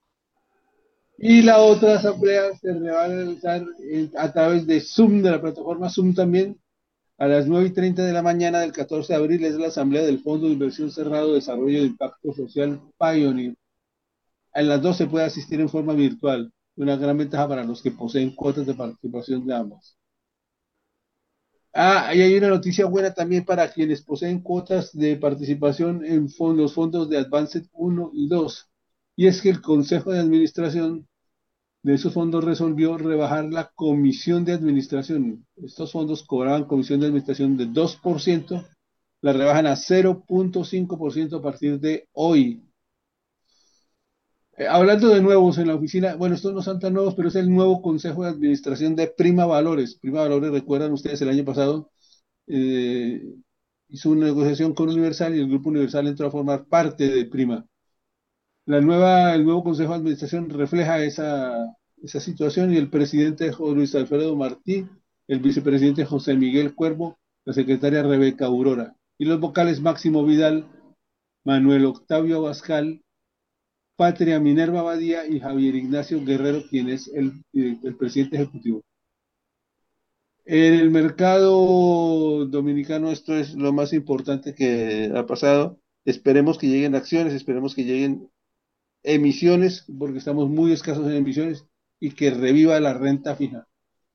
Y la otra asamblea se va a realizar eh, a través de Zoom, de la plataforma Zoom también, a las nueve y treinta de la mañana del catorce de abril. Es la asamblea del Fondo de Inversión Cerrado de Desarrollo de Impacto Social Pioneer. A las dos se puede asistir en forma virtual. Una gran ventaja para los que poseen cuotas de participación de ambos. Ah, y hay una noticia buena también para quienes poseen cuotas de participación en fon- los fondos de Advanced uno y dos. Y es que el Consejo de Administración de esos fondos resolvió rebajar la comisión de administración. Estos fondos cobraban comisión de administración de dos por ciento, la rebajan a cero punto cinco por ciento a partir de hoy. Eh, hablando de nuevos en la oficina, bueno, estos no son tan nuevos, pero es el nuevo Consejo de Administración de Prima Valores. Prima Valores, recuerdan ustedes, el año pasado eh, hizo una negociación con Universal y el Grupo Universal entró a formar parte de Prima. La nueva, el nuevo Consejo de Administración refleja esa, esa situación y el presidente José Luis Alfredo Martí, el vicepresidente José Miguel Cuervo, la secretaria Rebeca Aurora y los vocales Máximo Vidal Manuel Octavio Abascal, Patria Minerva Badía y Javier Ignacio Guerrero, quien es el, el presidente ejecutivo. En el mercado dominicano esto es lo más importante que ha pasado. Esperemos que lleguen acciones, esperemos que lleguen emisiones, porque estamos muy escasos en emisiones, y que reviva la renta fija.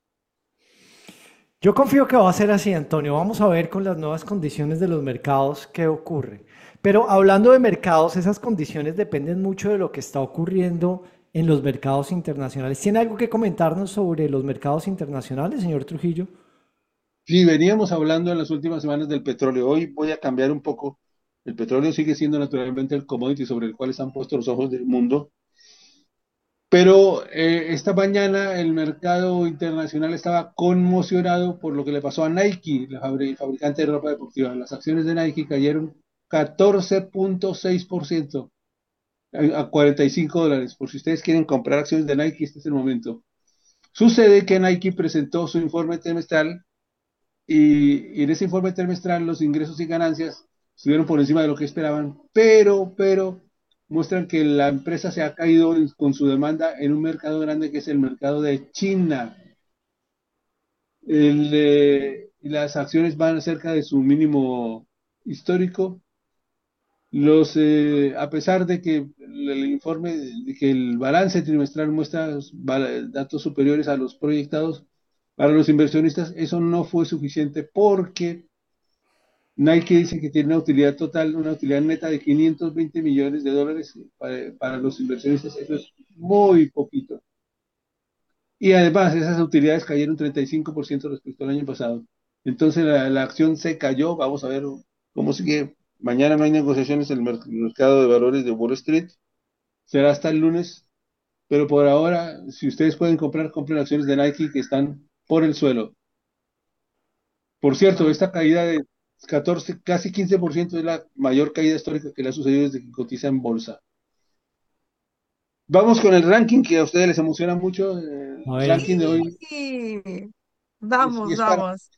Yo confío que va a ser así, Antonio. Vamos a ver con las nuevas condiciones de los mercados qué ocurre. Pero hablando de mercados, esas condiciones dependen mucho de lo que está ocurriendo en los mercados internacionales. ¿Tiene algo que comentarnos sobre los mercados internacionales, señor Trujillo? Sí, veníamos hablando en las últimas semanas del petróleo. Hoy voy a cambiar un poco. El petróleo sigue siendo naturalmente el commodity sobre el cual están puestos los ojos del mundo. Pero eh, esta mañana el mercado internacional estaba conmocionado por lo que le pasó a Nike, el fabri- fabricante de ropa deportiva. Las acciones de Nike cayeron catorce punto seis por ciento a a cuarenta y cinco dólares. Por si ustedes quieren comprar acciones de Nike, este es el momento. Sucede que Nike presentó su informe trimestral y, y en ese informe trimestral los ingresos y ganancias estuvieron por encima de lo que esperaban, pero, pero muestran que la empresa se ha caído en- con su demanda en un mercado grande que es el mercado de China. El, eh, y las acciones van cerca de su mínimo histórico. Los, eh, a pesar de que el, el informe, de que el balance trimestral muestra val- datos superiores a los proyectados, para los inversionistas eso no fue suficiente porque Nike dice que tiene una utilidad total, una utilidad neta de quinientos veinte millones de dólares para, para los inversionistas. Eso es muy poquito. Y además esas utilidades cayeron treinta y cinco por ciento respecto al año pasado. Entonces la, la acción se cayó. Vamos a ver cómo sigue. Mañana no hay negociaciones en el mer- mercado de valores de Wall Street. Será hasta el lunes. Pero por ahora, si ustedes pueden comprar, compren acciones de Nike que están por el suelo. Por cierto, esta caída de catorce, casi quince por ciento es la mayor caída histórica que le ha sucedido desde que cotiza en bolsa. Vamos con el ranking que a ustedes les emociona mucho. eh, A El ver, ranking de hoy Sí, es, y vamos, es para vamos.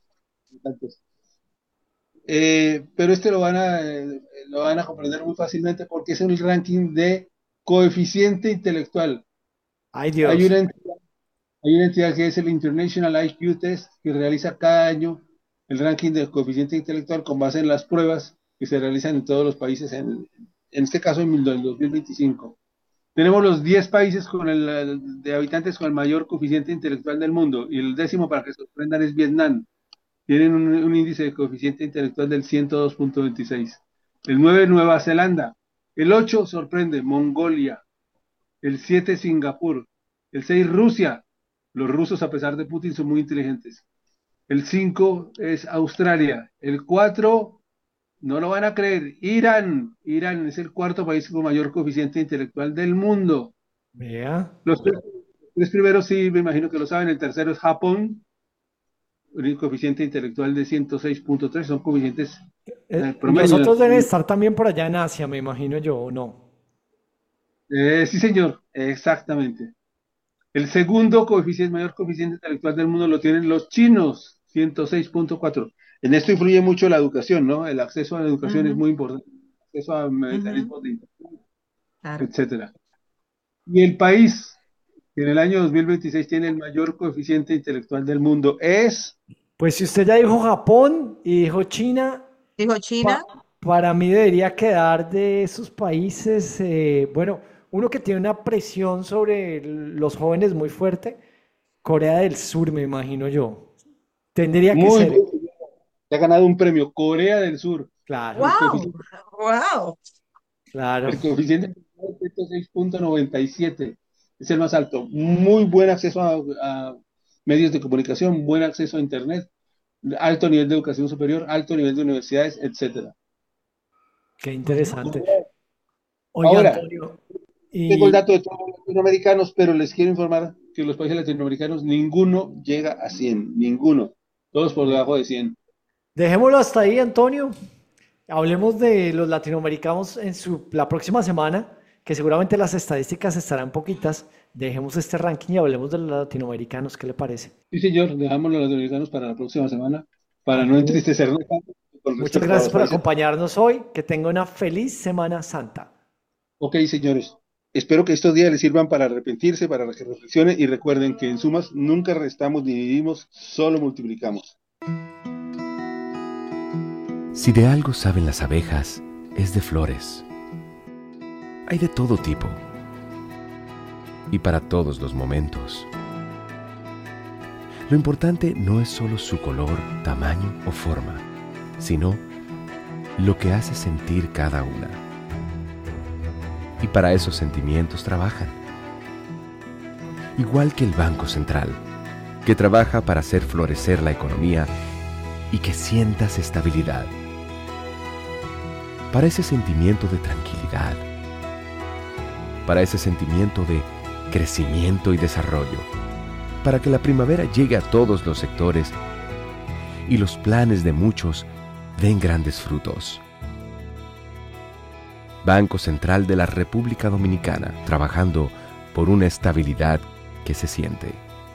Eh, pero este lo van a, eh, lo van a comprender muy fácilmente porque es el ranking de coeficiente intelectual. ay Hay Dios. una entidad, hay una entidad que es el International I Q Test que realiza cada año el ranking de coeficiente intelectual con base en las pruebas que se realizan en todos los países, en, en este caso en el dos mil veinticinco. Tenemos los diez países con el, el- de habitantes con el mayor coeficiente intelectual del mundo y el décimo, para que sorprendan, es Vietnam. Tienen un, un índice de coeficiente intelectual del ciento dos punto veintiséis. El nueve, Nueva Zelanda. El ocho, sorprende, Mongolia. El siete, Singapur. El seis, Rusia. Los rusos, a pesar de Putin, son muy inteligentes. El cinco es Australia. El cuatro, no lo van a creer, Irán. Irán es el cuarto país con mayor coeficiente intelectual del mundo. Vea. Los tres, tres primeros sí, me imagino que lo saben. El tercero es Japón, un coeficiente intelectual de ciento seis punto tres. Son coeficientes Eh, eh, los promedio. otros deben estar también por allá en Asia, me imagino yo, ¿o no? Eh, sí, señor, exactamente. El segundo coeficiente, mayor coeficiente intelectual del mundo lo tienen los chinos, ciento seis punto cuatro. En esto influye mucho la educación, ¿no? El acceso a la educación es Ujú, muy importante, acceso a ujú, mecanismos de internet, claro. etcétera. Y el país que en el año dos mil veintiséis tiene el mayor coeficiente intelectual del mundo es... Pues si usted ya dijo Japón y dijo China, Dijo pa- China. para mí debería quedar de esos países, eh, bueno, uno que tiene una presión sobre los jóvenes muy fuerte, Corea del Sur, me imagino yo. Tendría que Muy ser, bien, se ha ganado un premio, Corea del Sur. claro, El Wow, coeficiente, wow. claro. el coeficiente intelectual es ciento seis punto noventa y siete, es el más alto. Muy buen acceso a, a medios de comunicación, buen acceso a Internet, alto nivel de educación superior, alto nivel de universidades, etcétera. Qué Bueno, interesante. Oiga, Ahora, Antonio, tengo el y dato de todos los latinoamericanos, pero les quiero informar que los países latinoamericanos, ninguno llega a cien, ninguno. Todos por de- debajo de cien. dejémoslo hasta ahí, Antonio. Hablemos de los latinoamericanos en su, la próxima semana, que seguramente las estadísticas estarán poquitas. Dejemos este ranking y hablemos de los latinoamericanos. ¿Qué le parece? Sí, señor, dejamos los latinoamericanos para la próxima semana, para no Hablemos, entristecernos tanto. con Muchas respecto a gracias los por países. acompañarnos hoy. Que tenga una feliz Semana Santa. Ok, señores. Espero que estos días les sirvan para arrepentirse, para que reflexionen y recuerden que en sumas nunca restamos ni dividimos, solo multiplicamos. Si de algo saben las abejas, es de flores. Hay de todo tipo y para todos los momentos. Lo importante no es solo su color, tamaño o forma, sino lo que hace sentir cada una. Y para esos sentimientos trabajan. Igual que el Banco Central, que trabaja para hacer florecer la economía y que sientas estabilidad. Para ese sentimiento de tranquilidad. Para ese sentimiento de crecimiento y desarrollo. Para que la primavera llegue a todos los sectores y los planes de muchos den grandes frutos. Banco Central de la República Dominicana, trabajando por una estabilidad que se siente.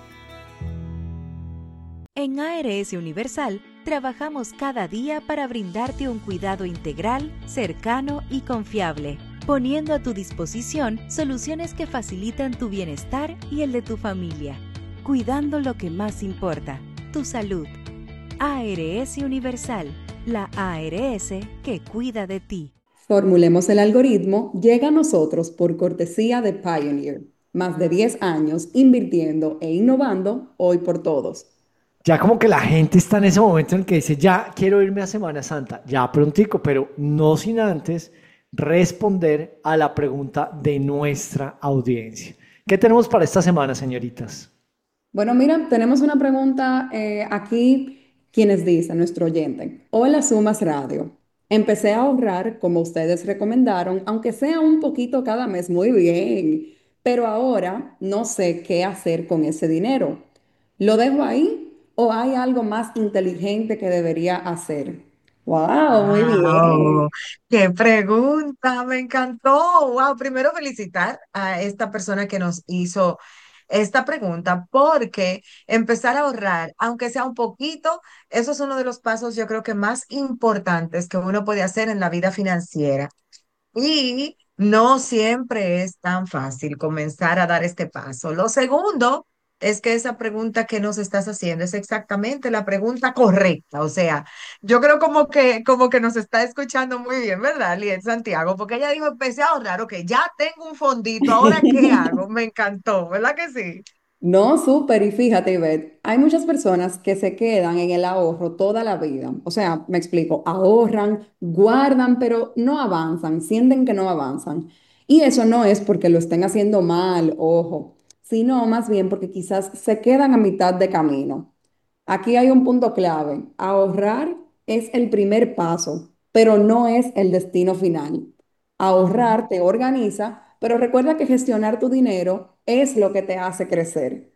En A R S Universal, trabajamos cada día para brindarte un cuidado integral, cercano y confiable, poniendo a tu disposición soluciones que facilitan tu bienestar y el de tu familia, cuidando lo que más importa, tu salud. A R S Universal, la A R S que cuida de ti. Formulemos el algoritmo llega a nosotros por cortesía de Pioneer. Más de diez años invirtiendo e innovando hoy por todos. Ya como que la gente está en ese momento en el que dice, ya quiero irme a Semana Santa, ya prontico, pero no sin antes responder a la pregunta de nuestra audiencia. ¿Qué tenemos para esta semana, señoritas? Bueno, mira, tenemos una pregunta eh, aquí, quienes dicen, nuestro oyente. Hola, Sumas Radio. Empecé a ahorrar como ustedes recomendaron, aunque sea un poquito cada mes, muy bien, pero ahora no sé qué hacer con ese dinero. ¿Lo dejo ahí o hay algo más inteligente que debería hacer? ¡Wow! Muy bien. Wow, qué pregunta, me encantó. Wow, primero felicitar a esta persona que nos hizo esta pregunta, porque empezar a ahorrar, aunque sea un poquito, eso es uno de los pasos yo creo que más importantes que uno puede hacer en la vida financiera. Y no siempre es tan fácil comenzar a dar este paso. Lo segundo es que esa pregunta que nos estás haciendo es exactamente la pregunta correcta. O sea, yo creo como que, como que nos está escuchando muy bien, ¿verdad, Liet Santiago? Porque ella dijo, empecé a ahorrar, ok, ya tengo un fondito, ¿ahora qué hago? Me encantó, ¿verdad que sí? No, súper, y fíjate, Ivette, hay muchas personas que se quedan en el ahorro toda la vida. O sea, me explico, ahorran, guardan, pero no avanzan, sienten que no avanzan. Y eso no es porque lo estén haciendo mal, ojo, sino más bien porque quizás se quedan a mitad de camino. Aquí hay un punto clave. Ahorrar es el primer paso, pero no es el destino final. Ahorrar te organiza, pero recuerda que gestionar tu dinero es lo que te hace crecer.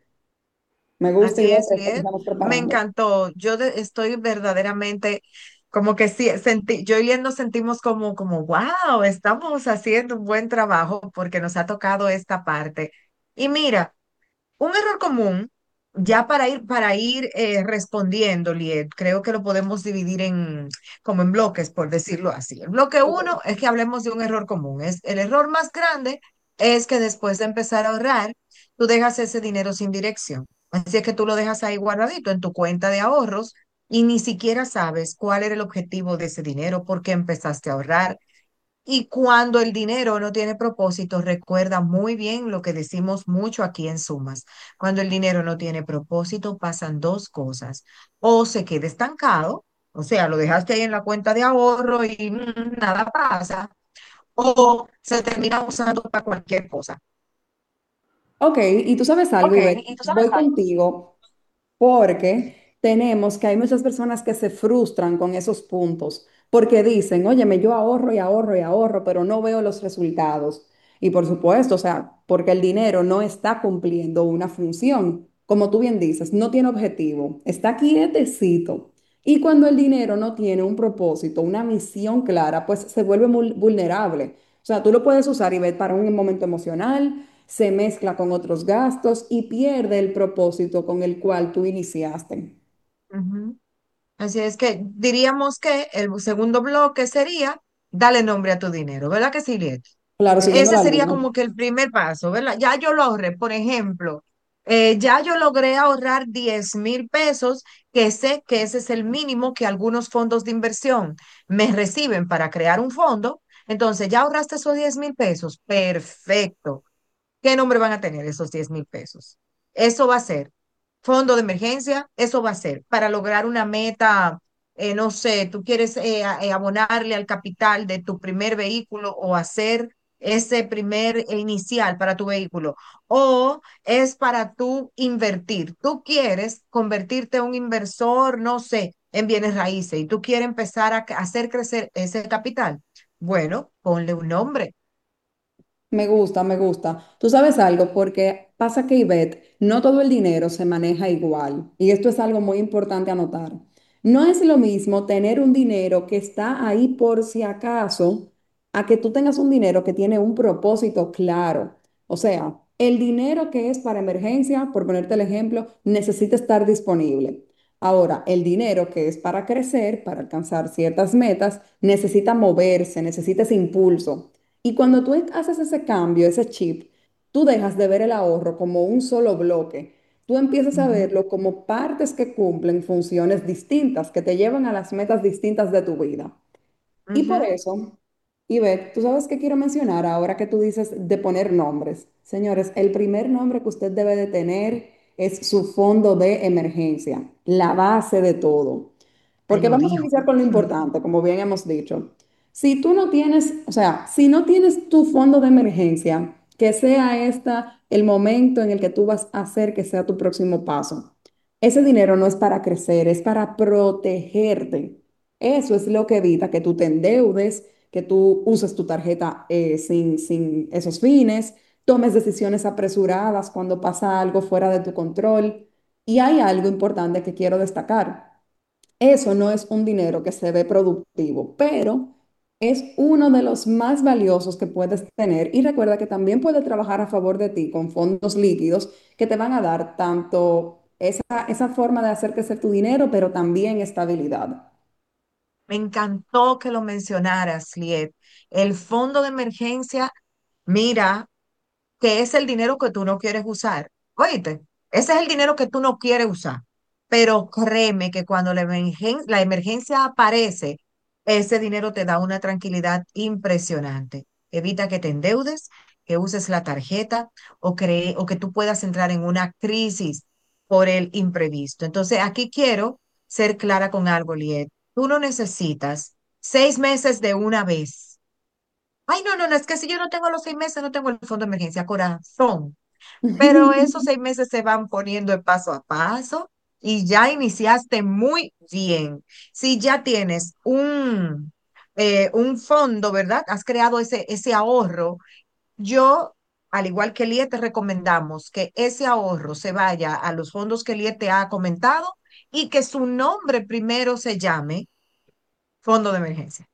Me gusta y Así ver es, esto que Liet. estamos Me preparando. encantó. Yo de- estoy verdaderamente como que sí, sentí, yo y Liet nos sentimos como, como, wow, estamos haciendo un buen trabajo porque nos ha tocado esta parte. Y mira, un error común, ya para ir, para ir eh, respondiendo, Liet, creo que lo podemos dividir en, como en bloques, por decirlo así. El bloque uno es que hablemos de un error común. Es, el error más grande es que después de empezar a ahorrar, tú dejas ese dinero sin dirección. Así es que tú lo dejas ahí guardadito en tu cuenta de ahorros y ni siquiera sabes cuál era el objetivo de ese dinero, por qué empezaste a ahorrar. Y cuando el dinero no tiene propósito, recuerda muy bien lo que decimos mucho aquí en Sumas. Cuando el dinero no tiene propósito, pasan dos cosas. O se queda estancado, o sea, lo dejaste ahí en la cuenta de ahorro y mm, nada pasa, o se termina usando para cualquier cosa. Ok, y tú sabes algo, Ok, Ivette, y tú sabes voy algo. contigo porque tenemos que hay muchas personas que se frustran con esos puntos, porque dicen, óyeme, yo ahorro y ahorro y ahorro, pero no veo los resultados. Y por supuesto, o sea, porque el dinero no está cumpliendo una función, como tú bien dices, no tiene objetivo, está quietecito. Y cuando el dinero no tiene un propósito, una misión clara, pues se vuelve muy vulnerable. O sea, tú lo puedes usar y ver para un momento emocional, se mezcla con otros gastos y pierde el propósito con el cual tú iniciaste. Ujú. Así es que diríamos que el segundo bloque sería dale nombre a tu dinero, ¿verdad que sí, Liet? Claro, siguiendo Ese la sería línea. como que el primer paso, ¿verdad? Ya yo lo ahorré, por ejemplo, eh, ya yo logré ahorrar diez mil pesos, que sé que ese es el mínimo que algunos fondos de inversión me reciben para crear un fondo. Entonces, ya ahorraste esos diez mil pesos. Perfecto. ¿Qué nombre van a tener esos diez mil pesos? Eso va a ser fondo de emergencia, eso va a ser para lograr una meta, eh, no sé, tú quieres eh, a- eh, abonarle al capital de tu primer vehículo o hacer ese primer eh, inicial para tu vehículo, o es para tú invertir. Tú quieres convertirte en un inversor, no sé, en bienes raíces y tú quieres empezar a, a hacer crecer ese capital. Bueno, ponle un nombre. Me gusta, me gusta. Tú sabes algo, porque pasa que Ivette, no todo el dinero se maneja igual. Y esto es algo muy importante anotar. No es lo mismo tener un dinero que está ahí por si acaso, a que tú tengas un dinero que tiene un propósito claro. O sea, el dinero que es para emergencia, por ponerte el ejemplo, necesita estar disponible. Ahora, el dinero que es para crecer, para alcanzar ciertas metas, necesita moverse, necesita ese impulso. Y cuando tú haces ese cambio, ese chip, tú dejas de ver el ahorro como un solo bloque. Tú empiezas a Ujú, verlo como partes que cumplen funciones distintas, que te llevan a las metas distintas de tu vida. Y por ujú. eso, Ivette, tú sabes qué quiero mencionar ahora que tú dices de poner nombres. Señores, el primer nombre que usted debe de tener es su fondo de emergencia, la base de todo. Ay, Porque lo vamos a dijo. iniciar con lo importante, como bien hemos dicho. Si tú no tienes, o sea, si no tienes tu fondo de emergencia, que sea esta el momento en el que tú vas a hacer que sea tu próximo paso. Ese dinero no es para crecer, es para protegerte. Eso es lo que evita que tú te endeudes, que tú uses tu tarjeta eh, sin, sin esos fines, tomes decisiones apresuradas cuando pasa algo fuera de tu control. Y hay algo importante que quiero destacar. Eso no es un dinero que se ve productivo, pero es uno de los más valiosos que puedes tener. Y recuerda que también puede trabajar a favor de ti con fondos líquidos que te van a dar tanto esa, esa forma de hacer crecer tu dinero, pero también estabilidad. Me encantó que lo mencionaras, Liet. El fondo de emergencia, mira, que es el dinero que tú no quieres usar. Oíste, ese es el dinero que tú no quieres usar. Pero créeme que cuando la emergen- la emergencia aparece, ese dinero te da una tranquilidad impresionante. Evita que te endeudes, que uses la tarjeta o, cree, o que tú puedas entrar en una crisis por el imprevisto. Entonces, aquí quiero ser clara con algo, Liet. Tú no necesitas seis meses de una vez. Ay, no, no, no, es que si yo no tengo los seis meses, no tengo el fondo de emergencia, corazón. Pero esos seis meses se van poniendo de paso a paso y ya iniciaste muy bien. Si ya tienes un, eh, un fondo, ¿verdad? Has creado ese, ese ahorro. Yo, al igual que Elie, te recomendamos que ese ahorro se vaya a los fondos que Elie te ha comentado y que su nombre primero se llame Fondo de Emergencia.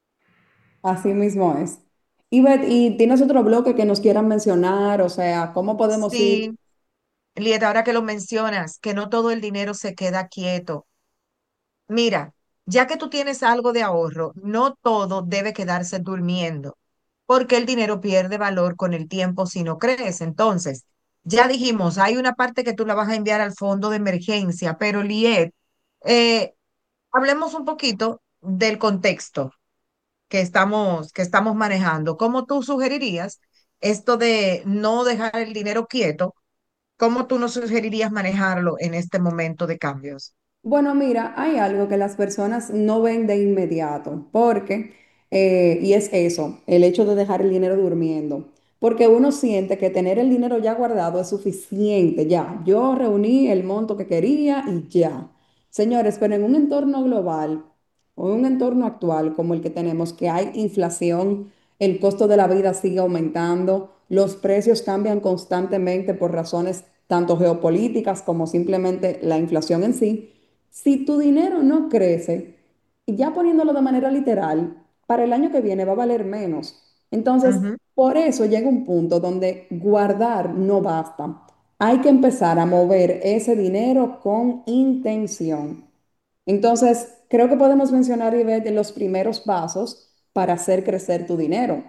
Así mismo es. Y, Bet, ¿y tienes otro bloque que nos quieran mencionar? O sea, ¿cómo podemos ir? Sí, Lieta, ahora que lo mencionas, que no todo el dinero se queda quieto. Mira, ya que tú tienes algo de ahorro, no todo debe quedarse durmiendo, porque el dinero pierde valor con el tiempo si no crece. Entonces, ya dijimos, hay una parte que tú la vas a enviar al fondo de emergencia, pero Liet, eh, hablemos un poquito del contexto que estamos, que estamos manejando. ¿Cómo tú sugerirías esto de no dejar el dinero quieto? ¿Cómo tú nos sugerirías manejarlo en este momento de cambios? Bueno, mira, hay algo que las personas no ven de inmediato, porque, eh, y es eso, el hecho de dejar el dinero durmiendo, porque uno siente que tener el dinero ya guardado es suficiente, ya, yo reuní el monto que quería y ya. Señores, pero en un entorno global o en un entorno actual como el que tenemos, que hay inflación, el costo de la vida sigue aumentando, los precios cambian constantemente por razones tanto geopolíticas como simplemente la inflación en sí. Si tu dinero no crece, y ya poniéndolo de manera literal, para el año que viene va a valer menos. Entonces, Ujú. por eso llega un punto donde guardar no basta. Hay que empezar a mover ese dinero con intención. Entonces, creo que podemos mencionar, Ivette, los primeros pasos para hacer crecer tu dinero.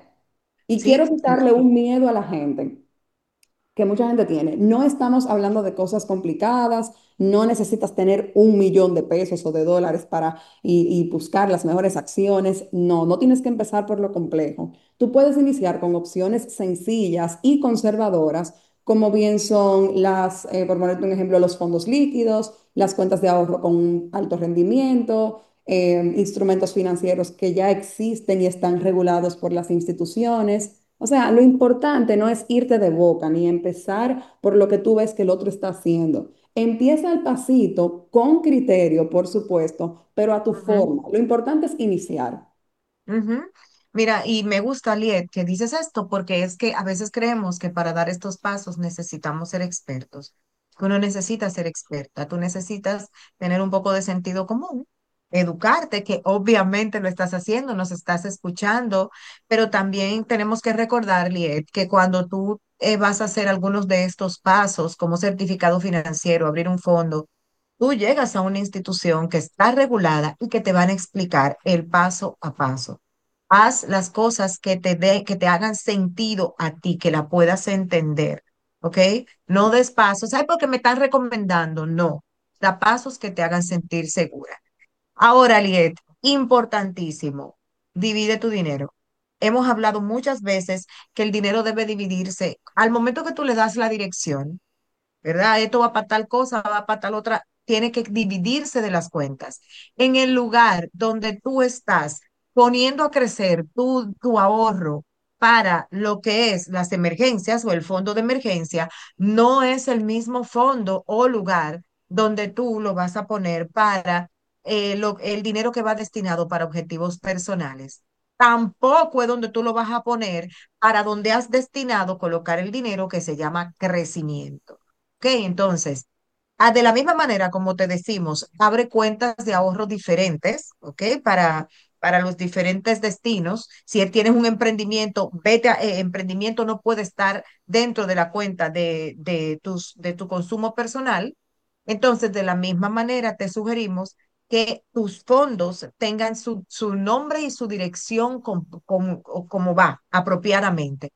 Y Sí, quiero quitarle un miedo a la gente que mucha gente tiene. No estamos hablando de cosas complicadas, no necesitas tener un millón de pesos o de dólares para y, y buscar las mejores acciones. No, no tienes que empezar por lo complejo. Tú puedes iniciar con opciones sencillas y conservadoras, como bien son las, eh, por ponerte un ejemplo, los fondos líquidos, las cuentas de ahorro con un alto rendimiento, eh, instrumentos financieros que ya existen y están regulados por las instituciones. O sea, lo importante no es irte de boca ni empezar por lo que tú ves que el otro está haciendo. Empieza al pasito, con criterio, por supuesto, pero a tu ujú, forma. Lo importante es iniciar. ujú. Mira, y me gusta, Liet, que dices esto porque es que a veces creemos que para dar estos pasos necesitamos ser expertos. Uno necesita ser experta, tú necesitas tener un poco de sentido común, educarte, que obviamente lo estás haciendo, nos estás escuchando, pero también tenemos que recordar, Liet, que cuando tú eh, vas a hacer algunos de estos pasos, como certificado financiero, abrir un fondo, tú llegas a una institución que está regulada y que te van a explicar el paso a paso. Haz las cosas que te de, que te hagan sentido a ti, que la puedas entender, ¿ok? No des pasos, ¿sabes por qué me están recomendando? No, da pasos que te hagan sentir segura. Ahora, Liet, importantísimo, divide tu dinero. Hemos hablado muchas veces que el dinero debe dividirse. Al momento que tú le das la dirección, ¿verdad? Esto va para tal cosa, va para tal otra, tiene que dividirse de las cuentas. En el lugar donde tú estás poniendo a crecer tu, tu ahorro para lo que es las emergencias o el fondo de emergencia, no es el mismo fondo o lugar donde tú lo vas a poner para eh, lo- el dinero que va destinado para objetivos personales. Tampoco es donde tú lo vas a poner para donde has destinado colocar el dinero que se llama crecimiento. Ok, entonces, ah, de la misma manera como te decimos, abre cuentas de ahorro diferentes, ¿ok? Para, para los diferentes destinos. Si tienes un emprendimiento, vete a eh, emprendimiento no puede estar dentro de la cuenta de, de, tus, de tu consumo personal. Entonces, de la misma manera, te sugerimos que tus fondos tengan su, su nombre y su dirección com- com- o como va, apropiadamente.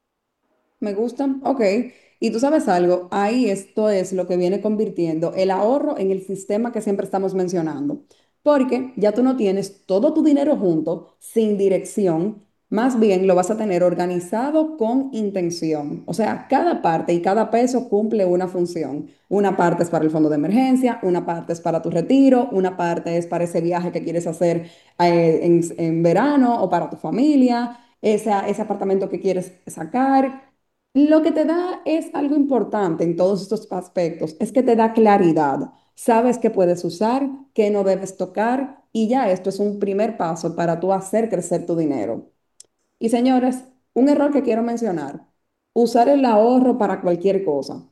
¿Me gustan? Ok. Y tú sabes algo, ahí esto es lo que viene convirtiendo el ahorro en el sistema que siempre estamos mencionando. Porque ya tú no tienes todo tu dinero junto, sin dirección, más bien lo vas a tener organizado con intención. O sea, cada parte y cada peso cumple una función. Una parte es para el fondo de emergencia, una parte es para tu retiro, una parte es para ese viaje que quieres hacer eh, en, en verano o para tu familia, esa- ese apartamento que quieres sacar. Lo que te da es algo importante en todos estos aspectos, es que te da claridad. Sabes qué puedes usar, qué no debes tocar y ya esto es un primer paso para tú hacer crecer tu dinero. Y señores, un error que quiero mencionar, usar el ahorro para cualquier cosa.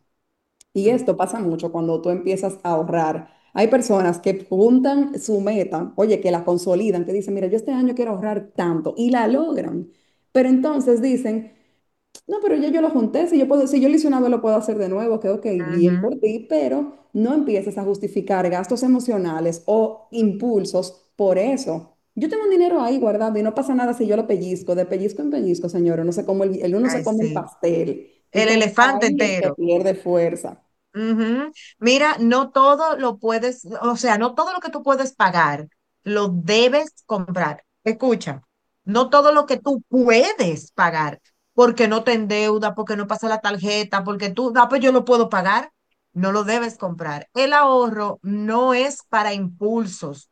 Y esto pasa mucho cuando tú empiezas a ahorrar. Hay personas que juntan su meta, oye, que la consolidan, que dicen, mira, yo este año quiero ahorrar tanto y la logran. Pero entonces dicen, no, pero ya yo lo junté, si yo puedo, si yo lo hice una vez lo puedo hacer de nuevo, que ok, bien Ujú. por ti, pero no empieces a justificar gastos emocionales o impulsos por eso. Yo tengo un dinero ahí guardado y no pasa nada si yo lo pellizco, de pellizco en pellizco, señor, uno se come el, el uno se Ay, come el sí. pastel y El con elefante ahí es que entero. pierde fuerza. Ujú. Mira, no todo lo puedes, o sea, no todo lo que tú puedes pagar lo debes comprar. Escucha, no todo lo que tú puedes pagar, porque no te endeuda, porque no pasa la tarjeta, porque tú, ah, pues yo lo puedo pagar, no lo debes comprar. El ahorro no es para impulsos,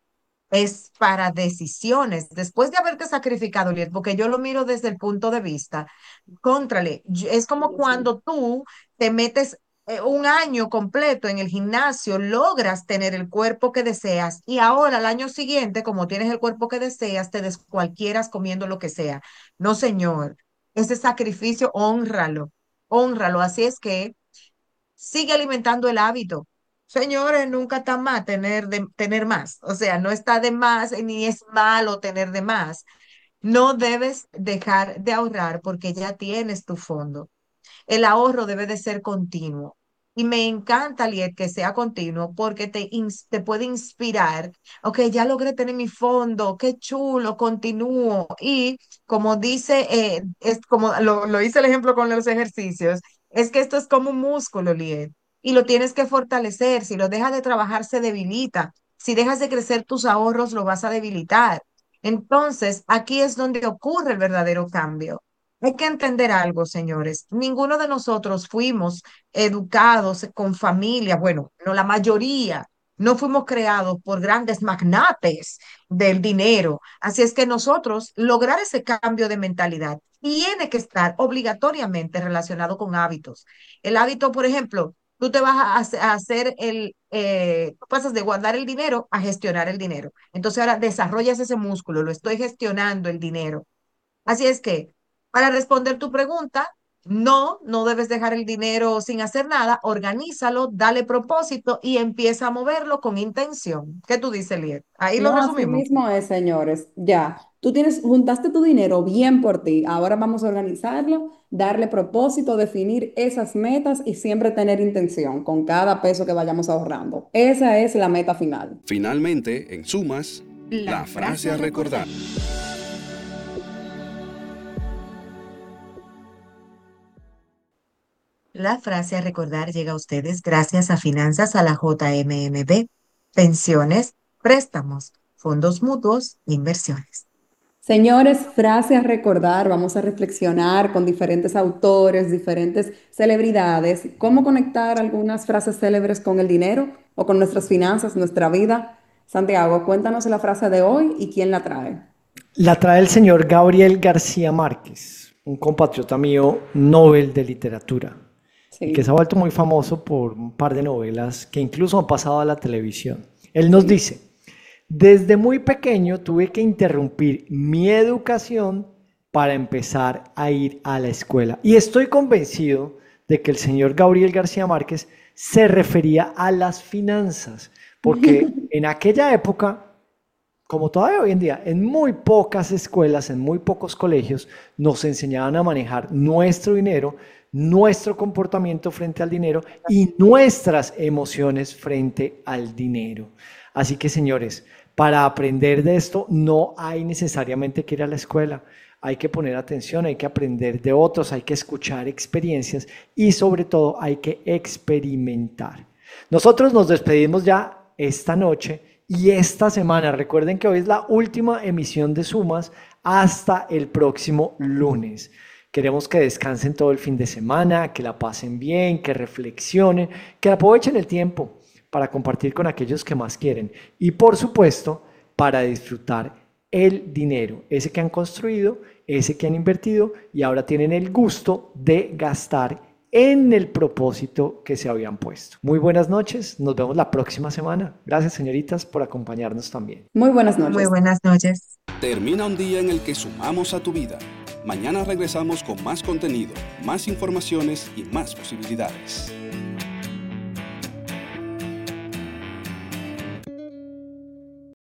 es para decisiones. Después de haberte sacrificado, Liet, porque yo lo miro desde el punto de vista, contrale, yo- es como Dios mío. cuando tú te metes eh, un año completo en el gimnasio, logras tener el cuerpo que deseas y ahora al año siguiente, como tienes el cuerpo que deseas, te descualquieras comiendo lo que sea. No, señor, ese sacrificio, hónralo, hónralo. Así es que sigue alimentando el hábito. Señores, nunca está mal tener, de, tener más. O sea, no está de más ni es malo tener de más. No debes dejar de ahorrar porque ya tienes tu fondo. El ahorro debe de ser continuo Y me encanta, Liet, que sea continuo porque te, ins- te puede inspirar. Ok, ya logré tener mi fondo, qué chulo, continúo. Y como dice, eh, es como lo, lo hice el ejemplo con los ejercicios, es que esto es como un músculo, Liet, y lo tienes que fortalecer. Si lo dejas de trabajar, se debilita. Si dejas de crecer tus ahorros, lo vas a debilitar. Entonces, aquí es donde ocurre el verdadero cambio. Hay que entender algo, señores. Ninguno de nosotros fuimos educados con familia, bueno, no la mayoría, no fuimos creados por grandes magnates del dinero. Así es que nosotros lograr ese cambio de mentalidad tiene que estar obligatoriamente relacionado con hábitos. El hábito, por ejemplo, tú te vas a, hace- a hacer el, eh, tú pasas de guardar el dinero a gestionar el dinero. Entonces ahora desarrollas ese músculo, lo estoy gestionando el dinero. Así es que, para responder tu pregunta, no, no debes dejar el dinero sin hacer nada, organízalo, dale propósito y empieza a moverlo con intención. ¿Qué tú dices, Liet? Ahí lo No, así resumimos. mismo es, señores. Ya, tú tienes, juntaste tu dinero bien por ti. Ahora vamos a organizarlo, darle propósito, definir esas metas y siempre tener intención con cada peso que vayamos ahorrando. Esa es la meta final. Finalmente, en sumas, la frase a recordar. La frase a recordar llega a ustedes gracias a Finanzas a la J M M B, pensiones, préstamos, fondos mutuos, inversiones. Señores, frase a recordar, vamos a reflexionar con diferentes autores, diferentes celebridades, cómo conectar algunas frases célebres con el dinero o con nuestras finanzas, nuestra vida. Santiago, cuéntanos la frase de hoy y quién la trae. La trae el señor Gabriel García Márquez, un compatriota mío, Nobel de Literatura, y que se ha vuelto muy famoso por un par de novelas que incluso han pasado a la televisión. Él nos dice: desde muy pequeño tuve que interrumpir mi educación para empezar a ir a la escuela. Y estoy convencido de que el señor Gabriel García Márquez se refería a las finanzas, porque en aquella época, como todavía hoy en día, en muy pocas escuelas, en muy pocos colegios, nos enseñaban a manejar nuestro dinero, nuestro comportamiento frente al dinero y nuestras emociones frente al dinero. Así que, señores, para aprender de esto no hay necesariamente que ir a la escuela. Hay que poner atención, hay que aprender de otros, hay que escuchar experiencias y sobre todo hay que experimentar. Nosotros nos despedimos ya esta noche y esta semana. Recuerden que hoy es la última emisión de Sumas hasta el próximo lunes. Queremos que descansen todo el fin de semana, que la pasen bien, que reflexionen, que aprovechen el tiempo para compartir con aquellos que más quieren y, por supuesto, para disfrutar el dinero, ese que han construido, ese que han invertido y ahora tienen el gusto de gastar en el propósito que se habían puesto. Muy buenas noches, nos vemos la próxima semana. Gracias, señoritas, por acompañarnos también. Muy buenas noches. Muy buenas noches. Termina un día en el que sumamos a tu vida. Mañana regresamos con más contenido, más informaciones y más posibilidades.